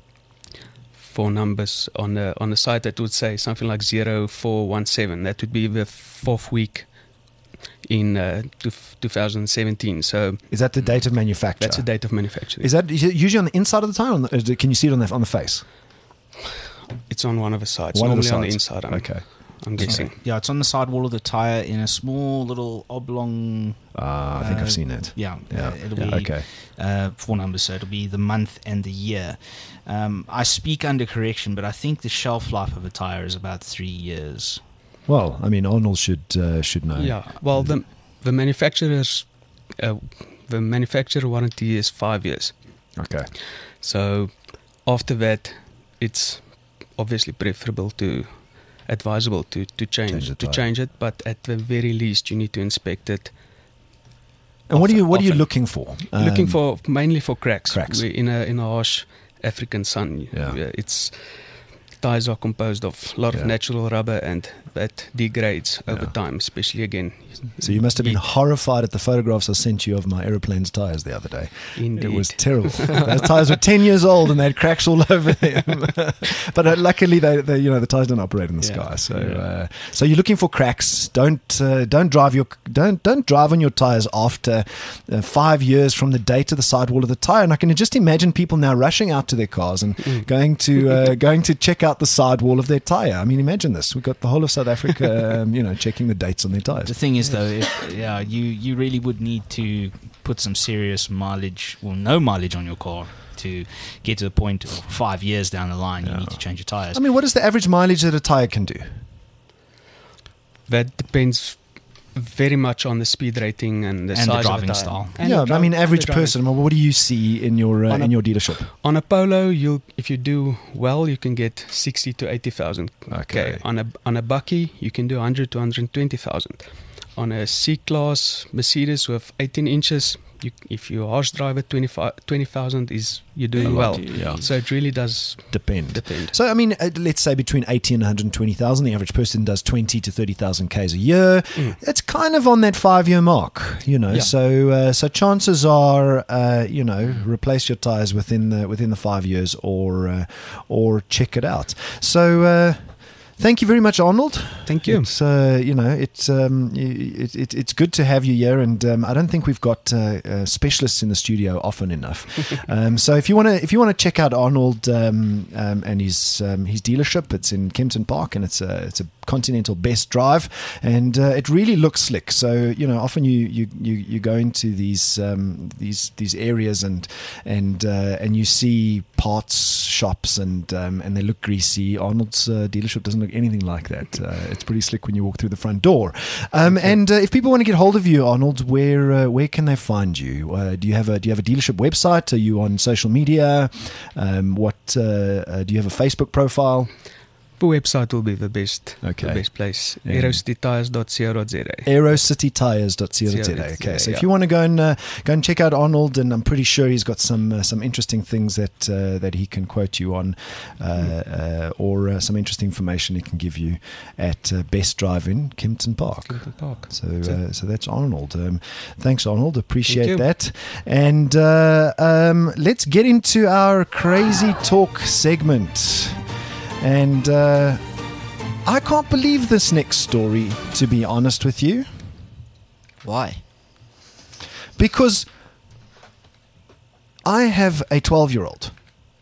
four numbers on the on the site that would say something like zero four one seven. That would be the fourth week in uh, two, twenty seventeen. So Is that the date of manufacture? that's the date of manufacturing. Is that usually on the inside of the tire? Or on the, is it- can you see it on the on the face? It's on one of the sides. One of the normally on the sides. inside. I'm, Okay. I'm guessing. Yeah, it's on the sidewall of the tire in a small little oblong. Uh, I think Uh, I've seen it. Yeah, Yeah. uh, it'll Yeah, be okay. uh, four numbers, so it'll be the month and the year. Um, I speak under correction, but I think the shelf life of a tire is about three years. Well, I mean, Arnold should uh, should know. Yeah. Well, the the manufacturer's uh, the manufacturer warranty is five years. Okay. So after that, it's obviously preferable to advisable to to change, Change the to tire. change it. But at the very least, you need to inspect it. And what are you what are you Often. looking for? Looking Um, for mainly for cracks. cracks. We, in a in a harsh African sun, Yeah. uh, it's tires are composed of a lot Yeah. of natural rubber, and that degrades over Yeah. time. Especially again. So you must have been heat. horrified at the photographs I sent you of my aeroplane's tires the other day. Indeed. It was terrible. Those tires were ten years old and they had cracks all over them. But uh, luckily, they, they, you know, the tires don't operate in the Yeah. sky. So, Yeah. uh, so you're looking for cracks. Don't uh, don't drive your don't don't drive on your tires after uh, five years from the date of the sidewall of the tire. And I can just imagine people now rushing out to their cars and Mm. going to uh, going to check out the sidewall of their tire. I mean, imagine this. We've got the whole of South Africa, um, you know, checking the dates on their The tires. thing is, though, if, yeah, you, you really would need to put some serious mileage, or no mileage on your car to get to the point of five years down the line, you Yeah. need to change your tires. I mean, what is the average mileage that a tire can do? That depends very much on the speed rating and the And the size driving of the tire. style. And yeah, the I dri- mean, and average the driving person. Well, what do you see in your uh, On a- in your dealership? On a Polo, you if you do well, you can get sixty to eighty thousand. Okay. On a on a Bucky, you can do one hundred to one hundred twenty thousand. On a C class Mercedes with eighteen inches, you, if you harsh drive it, twenty thousand is you're doing A lot, well. yeah. So it really does Depend. depend. So, I mean, uh, let's say between eighty and one hundred twenty thousand, the average person does twenty to thirty thousand Ks a year. Mm. It's kind of on that five-year mark, you know. Yeah. So, uh, so chances are, uh, you know, replace your tires within the within the five years, or uh, or check it out. So. Uh, Thank you very much, Arnold. Thank you. It's uh, you know it's um, it, it, it's good to have you here, and um, I don't think we've got uh, uh, specialists in the studio often enough. um, so if you want to if you want to check out Arnold um, um, and his um, his dealership, it's in Kempton Park, and it's a it's a Continental Best Drive, and uh, it really looks slick. So you know, often you you you, you go into these um, these these areas and and uh, and you see parts shops and um, and they look greasy. Arnold's uh, dealership doesn't look anything like that. Uh, it's pretty slick when you walk through the front door. Um, and uh, if people want to get hold of you, Arnold, where uh, where can they find you? Uh, do you have a do you have a dealership website? Are you on social media? Um, what uh, uh, do you have a Facebook profile? The website will be the best, Okay. the best place. Yeah. aerocity tires dot co dot za. aerocity tires dot co dot za. Okay, so if yeah. you want to go and uh, go and check out Arnold, and I'm pretty sure he's got some uh, some interesting things that uh, that he can quote you on, uh, uh, or uh, some interesting information he can give you at uh, Best Drive in Kempton Park. Kempton Park. So, uh, so that's Arnold. Um, thanks, Arnold. Appreciate Thank you. that. And uh, um, let's get into our crazy talk segment. And uh, I can't believe this next story, to be honest with you, Why? because I have a twelve-year-old,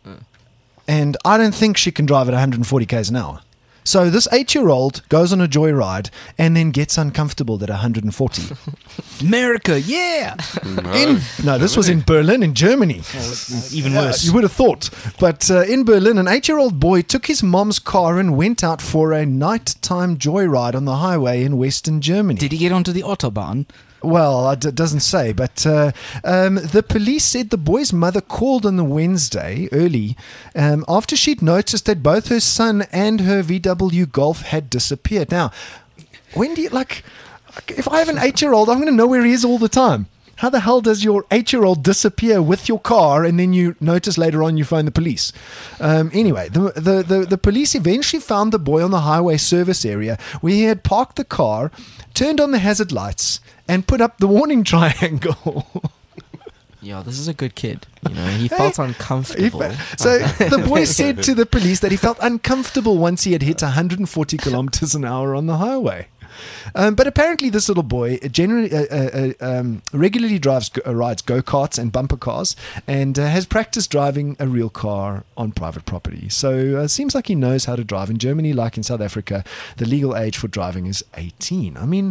and I don't think she can drive at one hundred forty k's an hour. So this eight-year-old goes on a joyride and then gets uncomfortable at one hundred forty. America, yeah. No. In, no, this was in Berlin, in Germany. Even Yeah, worse. you would have thought. But uh, in Berlin, an eight-year-old boy took his mom's car and went out for a nighttime joyride on the highway in Western Germany. Did he get onto the Autobahn? Well, it doesn't say, but uh, um, the police said the boy's mother called on the Wednesday early um, after she'd noticed that both her son and her V W Golf had disappeared. Now, when do you, like, if I have an eight-year-old, I'm going to know where he is all the time. How the hell does your eight-year-old disappear with your car and then you notice later on you phone the police? Um, anyway, the, the, the, the police eventually found the boy on the highway service area where he had parked the car, turned on the hazard lights, and put up the warning triangle. Yeah, this is a good kid. You know, he felt He uncomfortable. fe- so the boy said to the police that he felt uncomfortable once he had hit one hundred forty kilometers an hour on the highway. Um, but apparently, this little boy generally uh, uh, uh, um, regularly drives uh, rides go-karts and bumper cars, and uh, has practiced driving a real car on private property. So it uh, seems like he knows how to drive. In Germany, like in South Africa, the legal age for driving is eighteen. I mean,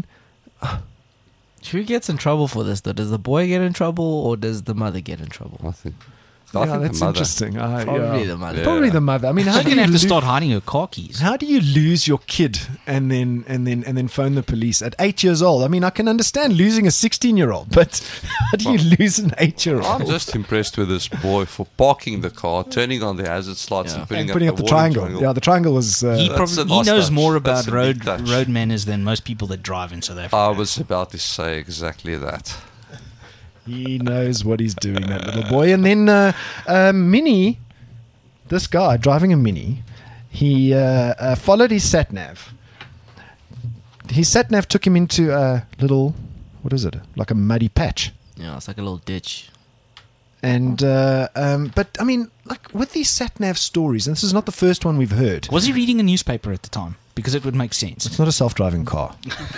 Who gets in trouble for this, though? Does the boy get in trouble or does the mother get in trouble? I think. I yeah, think that's the mother. interesting. Uh, Probably yeah. the mother. Yeah. Probably the mother. I mean, how She's do going you to have to lo- start hiding her car keys. How do you lose your kid and then and then and then phone the police at eight years old? I mean, I can understand losing a sixteen-year-old, but how do you lose an eight-year-old? I'm just impressed with this boy for parking the car, turning on the hazard lights, Yeah. and putting, and putting up, the, the warning triangle. Yeah, the triangle was. Uh, He, That's probably, a he nice knows touch. more about That's a big road touch. road manners than most people that drive in South Africa. I was about to say exactly that. he knows what he's doing, that little boy. And then uh, uh, Mini, this guy driving a Mini, he uh, uh, followed his sat nav. His sat nav took him into a little, what is it? Like a muddy patch. Yeah, it's like a little ditch. And uh, um, but I mean, like with these sat nav stories, and this is not the first one we've heard. Was he reading a newspaper at the time? Because it would make sense. It's not a self-driving car.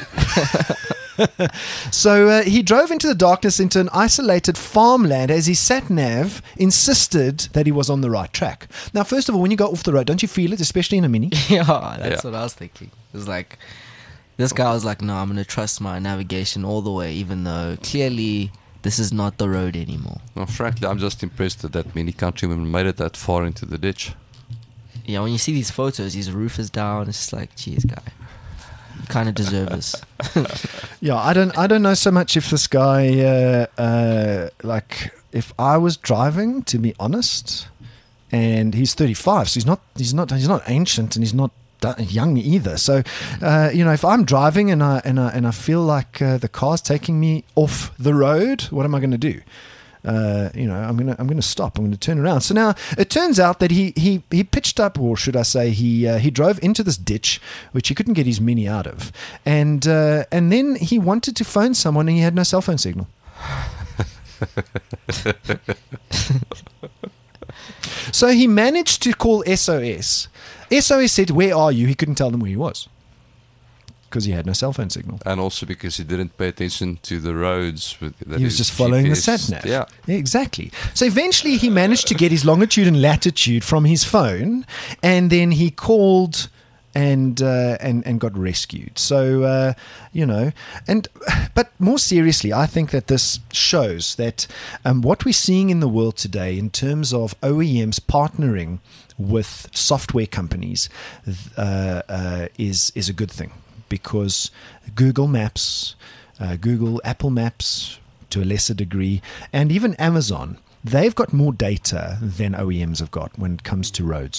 So uh, he drove into the darkness into an isolated farmland as his sat nav insisted that he was on the right track. Now, first of all, when you go off the road, don't you feel it, especially in a Mini? Yeah, that's Yeah. what I was thinking. It was like, this guy was like, no, I'm going to trust my navigation all the way, even though clearly this is not the road anymore. Well, frankly, I'm just impressed that that many countrymen made it that far into the ditch. Yeah, when you see these photos, his roof is down. It's just like, geez, guy, you kind of deserve this. Yeah, I don't, I don't know so much if this guy, uh, uh, like, if I was driving, to be honest, and he's thirty-five, so he's not, he's not, he's not ancient, and he's not that young either. So, uh, you know, if I'm driving and I and I and I feel like uh, the car's taking me off the road, what am I going to do? Uh, you know, I'm gonna I'm gonna stop. I'm gonna turn around. So now it turns out that he he he pitched up, or should I say, he uh, he drove into this ditch, which he couldn't get his Mini out of, and uh, and then he wanted to phone someone, and he had no cell phone signal. So he managed to call S O S. S O S said, "Where are you?" He couldn't tell them where he was because he had no cell phone signal. And also because he didn't pay attention to the roads. With, that He was his just following G P the S sat nav. Yeah. Exactly. So eventually he managed to get his longitude and latitude from his phone, and then he called and uh, and and got rescued. So uh, you know, and but more seriously, I think that this shows that um, what we're seeing in the world today in terms of O E Ms partnering with software companies uh, uh, is is a good thing, because Google Maps, uh, Google, Apple Maps to a lesser degree, and even Amazon, they've got more data than O E Ms have got when it comes to roads.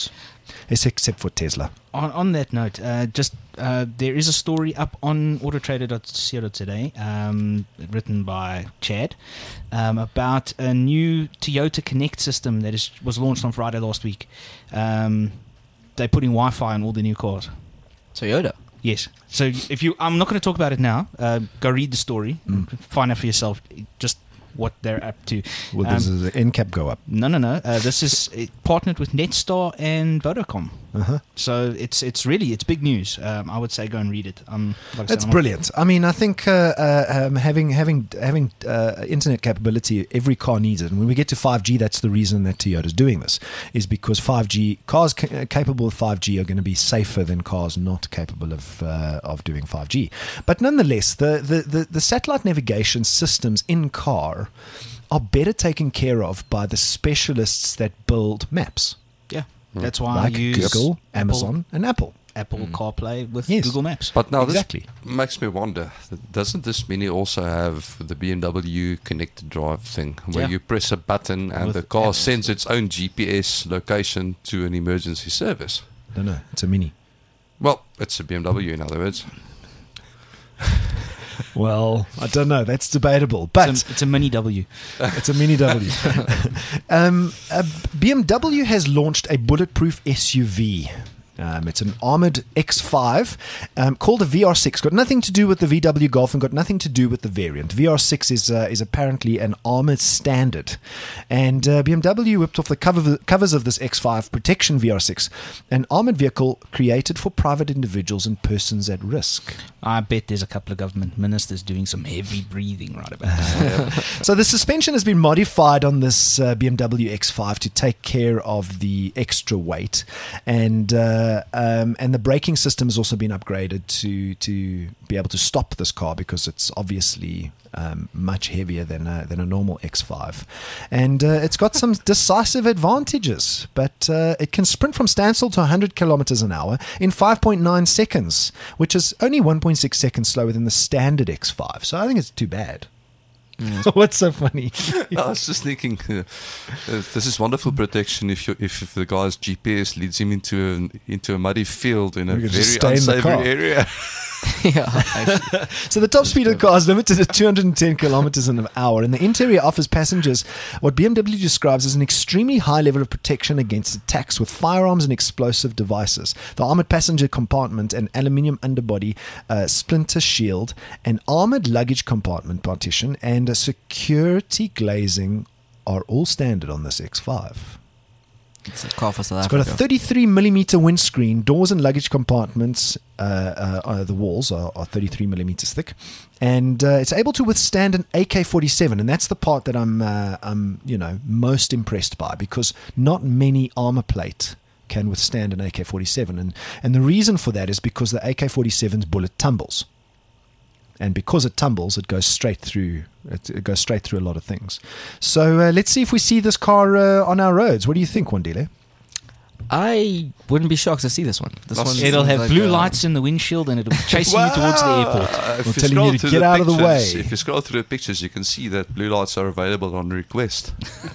It's except for Tesla. On, on that note, uh, just uh, there is a story up on autotrader dot co dot za um, written by Chad um, about a new Toyota Connect system that is was launched on Friday last week. Um, they're putting Wi-Fi on all the new cars. Toyota. Yes. So if you, I'm not going to talk about it now. Uh, go read the story. Mm. Find out for yourself. Just what they're up to. Well, Um, does the N CAP go up? No, no, no. Uh, this is it partnered with Netstar and Vodacom. Uh-huh. So it's it's really it's big news. Um, I would say go and read it. Um, like I said, That's I'm not- brilliant. I mean, I think uh, uh, um, having having having uh, internet capability, every car needs it. And when we get to five G, that's the reason that Toyota's doing this, is because five G cars ca- capable of five G are going to be safer than cars not capable of uh, of doing five G. But nonetheless, the, the, the, the satellite navigation systems in car are better taken care of by the specialists that build maps, Yeah, that's why like I use Google, Apple, Amazon, and Apple. Apple CarPlay with Yes. Google Maps. But now Exactly. this makes me wonder, doesn't this Mini also have the B M W connected drive thing, where Yeah. you press a button and With the car Apple. sends its own G P S location to an emergency service? No, no, it's a Mini. Well, it's a B M W in other words. Well, I don't know. That's debatable. But It's a, it's a Mini W. it's a Mini W. um, uh, B M W has launched a bulletproof S U V. Um, it's an armored X five um, called a V R six. Got nothing to do with the V W Golf and got nothing to do with the variant. V R six is uh, is apparently an armored standard. And uh, B M W whipped off the cover covers of this X five Protection V R six, an armored vehicle created for private individuals and persons at risk. I bet there's a couple of government ministers doing some heavy breathing right about now. So the suspension has been modified on this uh, B M W X five to take care of the extra weight, and uh, um, and the braking system has also been upgraded to to be able to stop this car because it's obviously um, much heavier than a, than a normal X five, and uh, it's got some decisive advantages. But uh, it can sprint from standstill to one hundred kilometers an hour in five point nine seconds, which is only one point six seconds slower than the standard X five. So I think it's too bad. What's so funny? I was just thinking, uh, uh, this is wonderful protection if you if, if the guy's G P S leads him into an, into a muddy field in a We could very just stay in the unsavory car. area. yeah, actually. So the top speed of the car is limited to two hundred ten kilometers an hour, and the interior offers passengers what B M W describes as an extremely high level of protection against attacks with firearms and explosive devices. The armored passenger compartment, an aluminium underbody, uh, splinter shield, an armored luggage compartment partition, and a security glazing are all standard on this X five. It's a car for South It's got a Africa. thirty-three millimeter windscreen, doors and luggage compartments. Uh, uh, uh, the walls are, are thirty-three millimeters thick, and uh, it's able to withstand an A K forty-seven. And that's the part that I'm, uh, I'm, you know, most impressed by, because not many armor plate can withstand an A K forty-seven, and and the reason for that is because the A K forty-seven's bullet tumbles. And because it tumbles, it goes straight through. It, it goes straight through a lot of things. So uh, let's see if we see this car uh, on our roads. What do you think, Wandile? I wouldn't be shocked to see this one. This That's- one It'll seems have like, blue uh, lights in the windshield and it'll be chasing you towards the airport. Uh, if Or you telling scroll you to through get the out of the pictures- way. If you scroll through the pictures, you can see that blue lights are available on request.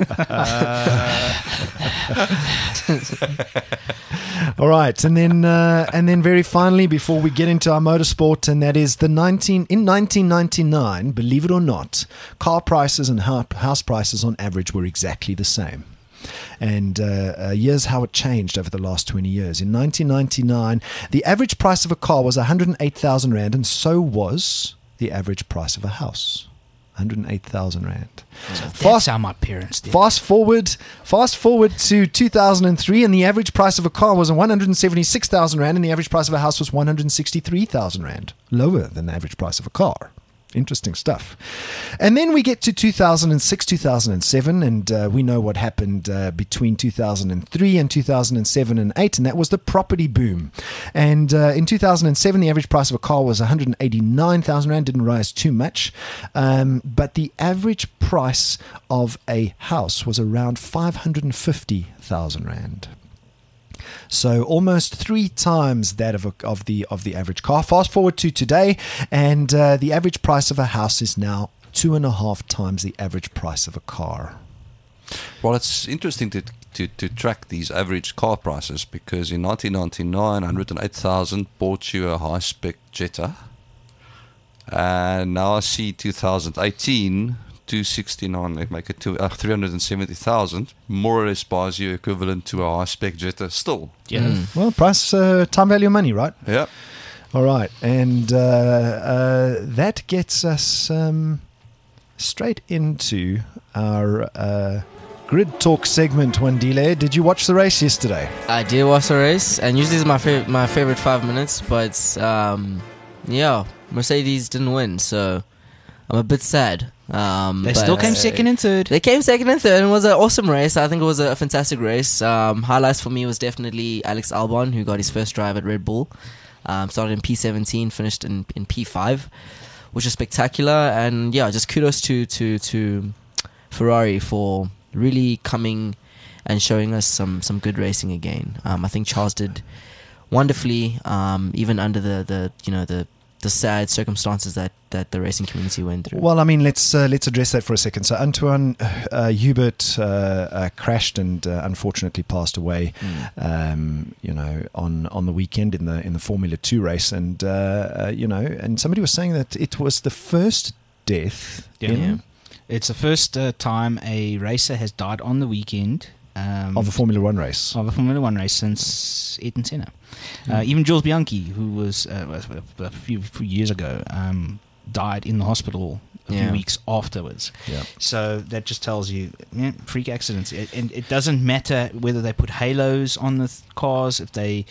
All right, and then uh, and then very finally, before we get into our motorsport, and that is the nineteen in nineteen ninety-nine. Believe it or not, car prices and hou- house prices on average were exactly the same. And uh, uh, here's how it changed over the last twenty years. In nineteen ninety-nine, the average price of a car was one hundred eight thousand rand, and so was the average price of a house, one hundred eight thousand rand. That's how my parents did. Fast forward, fast forward to two thousand three, and the average price of a car was one hundred seventy-six thousand rand, and the average price of a house was one hundred sixty-three thousand rand, lower than the average price of a car. Interesting stuff. And then we get to two thousand six, two thousand seven, and uh, we know what happened uh, between two thousand three and two thousand seven and eight, and that was the property boom. And uh, in two thousand seven, the average price of a car was one hundred eighty-nine thousand rand, didn't rise too much, um, but the average price of a house was around five hundred fifty thousand rand. So almost three times that of a, of the of the average car. Fast forward to today, and uh, the average price of a house is now two and a half times the average price of a car. Well, it's interesting to to, to track these average car prices, because in nineteen ninety-nine, one hundred eight thousand bought you a high-spec Jetta. And now I see two thousand eighteen, two sixty-nine, they make it to uh, three hundred seventy thousand, more or less buys you equivalent to a high-spec Jetta still. Yeah. Mm. Well, price, uh, time value of money, right? Yeah. All right, and uh, uh, that gets us um, straight into our uh, grid talk segment. Wandile, did you watch the race yesterday? I did watch the race, and usually it's my favorite my favorite five minutes. But um, yeah, Mercedes didn't win, so I'm a bit sad. Um, They but still came second and third. They came second and third, and it was an awesome race. I think it was a fantastic race. Um, highlights for me was definitely Alex Albon, who got his first drive at Red Bull. Um, started in P seventeen, finished in, in P five, which is spectacular. And yeah, just kudos to, to, to Ferrari for really coming and showing us some, some good racing again. Um, I think Charles did wonderfully, um, even under the, the you know the the sad circumstances that, that the racing community went through. Well, I mean, let's uh, let's address that for a second. So Antoine uh, Hubert uh, uh, crashed and uh, unfortunately passed away. Mm. Um, you know, on, on the weekend in the in the Formula Two race, and uh, uh, you know, and somebody was saying that it was the first death Yeah. in, Yeah. It's the first uh, time a racer has died on the weekend um, of a Formula One race. of a Formula One race since Ayrton Senna. Uh, even Jules Bianchi, who was uh, a few, few years ago, um, died in the hospital a Yeah. few weeks afterwards. Yeah. So that just tells you, yeah, freak accidents. It, and it doesn't matter whether they put halos on the th- cars, if they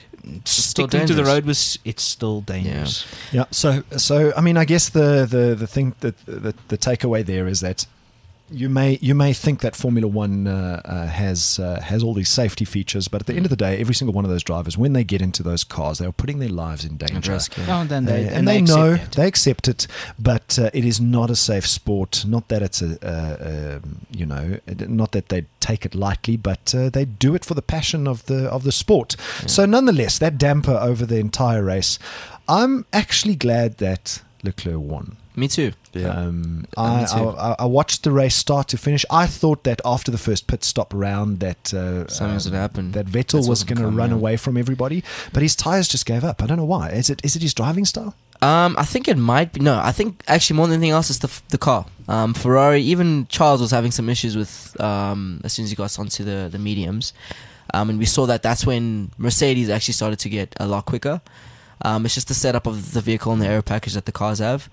still stick them to the dangerous. road, was it's still dangerous. Yeah. So, so I mean, I guess the the the thing that the, the takeaway there is that you may you may think that Formula One uh, uh, has uh, has all these safety features, but at the end of the day, every single one of those drivers, when they get into those cars, they are putting their lives in danger. Risk, yeah. Oh, then they, Uh, and, and they, they, accept know that. they accept it, but uh, it is not a safe sport. Not that it's a, uh, um, you know, not that they take it lightly, but uh, they do it for the passion of the of the sport. Yeah. So, nonetheless, that damper over the entire race. I'm actually glad that Leclerc won. Me too. Yeah. Um, Uh, I, me too. I, I watched the race start to finish. I thought that after the first pit stop round, that uh, Something was um, gonna happen. that That's Vettel what's was going to gonna come, run yeah. away from everybody, but his tires just gave up. I don't know why. Is it is it his driving style? Um, I think it might be. No, I think actually more than anything else, it's the f- the car. Um, Ferrari, even Charles was having some issues with um, as soon as he got onto the the mediums, um, and we saw that that's when Mercedes actually started to get a lot quicker. Um, it's just the setup of the vehicle and the aero package that the cars have.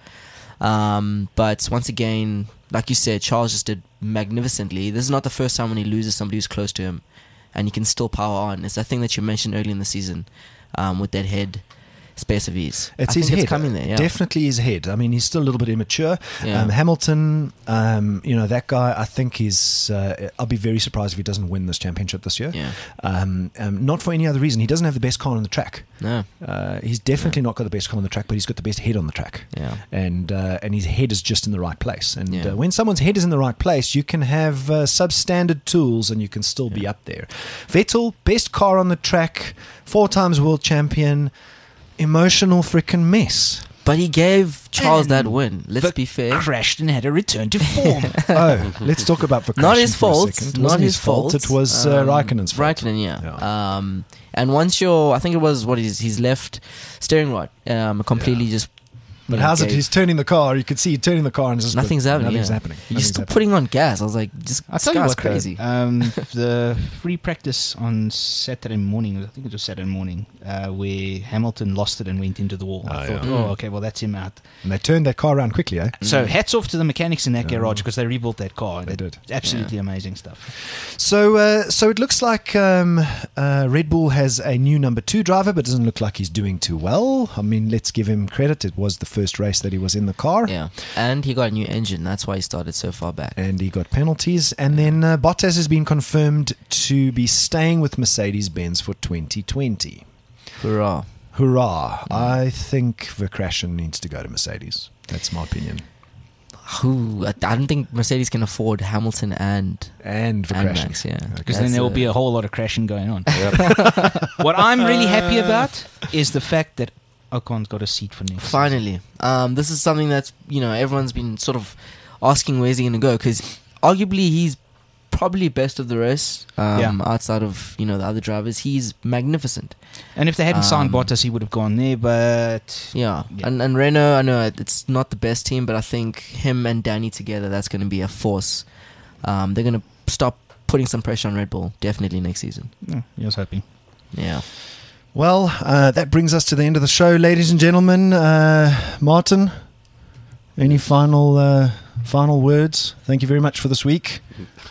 Um, but once again, like you said, Charles just did magnificently. This is not the first time when he loses somebody who's close to him, and he can still power on. It's that thing that you mentioned early in the season, um, with that head space of ease. It's I his think head. It's coming there, yeah. Definitely his head. I mean, he's still a little bit immature. Yeah. Um, Hamilton, um, you know, that guy, I think he's, uh, I'll be very surprised if he doesn't win this championship this year. Yeah. Um, um, not for any other reason. He doesn't have the best car on the track. No. Uh, he's definitely not got the best car on the track, but he's got the best head on the track. Yeah. And uh, and his head is just in the right place. And Yeah. uh, when someone's head is in the right place, you can have uh, substandard tools and you can still be Yeah. up there. Vettel, best car on the track, four times world champion, emotional freaking mess. But he gave Charles And that win. Let's Vic be fair. crashed and had a return to form. Oh, let's talk about Verkrashen Not his for a fault. second. It Not wasn't his fault. It was uh, Um, Raikkonen's fault. Raikkonen, yeah. Yeah. Um, and once you're, I think it was what is his left steering rod, um, completely Yeah. just. But you know, how's it? gave- He's turning the car. You could see he turning the car and it's just Nothing's happening. Nothing's yeah. happening. You're Nothing's still happening. putting on gas. I was like, just I'll this tell you guy's what, though, crazy. um, the free practice on Saturday morning, I think it was Saturday morning, uh, where Hamilton lost it and went into the wall. I Oh, thought, yeah. oh, Mm. okay, well, that's him out. And they turned that car around quickly, eh? So Mm. hats off to the mechanics in that Yeah. garage because they rebuilt that car. They That- did. Absolutely amazing stuff. So, uh, so it looks like um, uh, Red Bull has a new number two driver, but doesn't look like he's doing too well. I mean, let's give him credit. It was the first race that he was in the car. Yeah. And he got a new engine. That's why he started so far back. And he got penalties. And then uh, Bottas has been confirmed to be staying with Mercedes-Benz for twenty twenty. Hurrah. Hurrah. I think Verkrashen needs to go to Mercedes. That's my opinion. Who? I I don't think Mercedes can afford Hamilton and And and Verkrashen. Max. Yeah. Because That's then there will a- be a whole lot of crashing going on. What I'm really happy about is the fact that Ocon's got a seat for next season. Finally, um, this is something that's, you know, everyone's been sort of asking where's he going to go, because arguably he's probably best of the rest. Um, Yeah. Outside of you know the other drivers, he's magnificent. And if they hadn't signed Um, Bottas, he would have gone there. But Yeah. Yeah. And and Renault, I know it's not the best team, but I think him and Danny together, that's going to be a force. Um, they're going to stop putting some pressure on Red Bull definitely next season. yeah, he was hoping. Yeah. Well, uh, that brings us to the end of the show, ladies and gentlemen. Uh, Martin, any final uh, final words? Thank you very much for this week.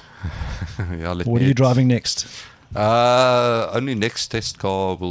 yeah, let What me- are you driving next? Uh, only next test car will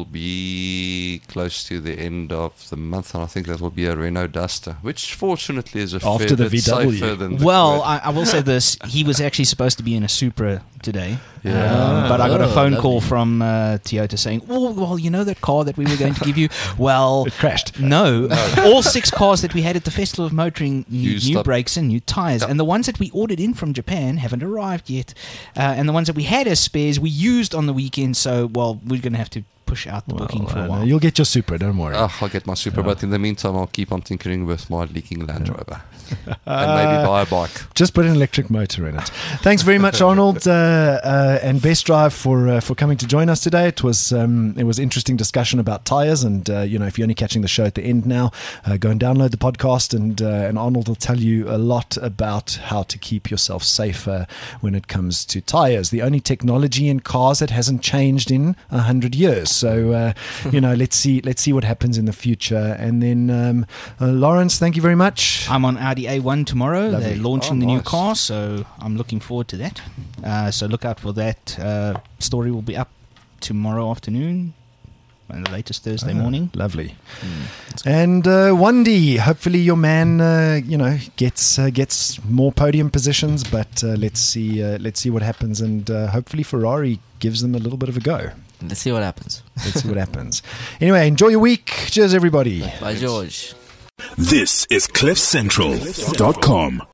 be close to the end of the month, and I think that will be a Renault Duster, which fortunately is a After fair the bit V W. safer than the Well, Quid. I, I will say this: he was actually supposed to be in a Supra today. Yeah. Um, but I got a Oh, phone lovely. call from uh, Toyota saying, "Oh, well, you know that car that we were going to give you? Well, It crashed. no, all six cars that we had at the Festival of Motoring need Used new up. brakes and new tires, Yeah. and the ones that we ordered in from Japan haven't arrived yet, uh, and the ones that we had as spares we used on the weekend. So, well, we're going to have to push out the booking for uh, a while." you'll get your Supra, don't worry. Ah, I'll get my Super, Yeah. but in the meantime, I'll keep on tinkering with my leaking Land Rover. and maybe buy a bike. Just put an electric motor in it. Thanks very much, Arnold, uh, uh, and Best Drive for uh, for coming to join us today. It was um, it was interesting discussion about tires, and uh, you know, if you're only catching the show at the end now, uh, go and download the podcast, and uh, and Arnold will tell you a lot about how to keep yourself safer when it comes to tires. The only technology in cars that hasn't changed in a hundred years. So uh, you know, let's see let's see what happens in the future. And then um, uh, Lawrence, thank you very much. I'm on Audi A one tomorrow. Lovely. They're launching Oh, the new nice. car, so I'm looking forward to that. Uh, so look out for that. Uh, story will be up tomorrow afternoon, and the latest Thursday Ah, morning. Lovely. And uh, Wandy, hopefully your man, uh, you know, gets uh, gets more podium positions. But uh, let's see, uh, let's see what happens, and uh, hopefully Ferrari gives them a little bit of a go. Let's see what happens. Let's see what happens. Anyway, enjoy your week. Cheers, everybody. Bye, George. This is cliff central dot com.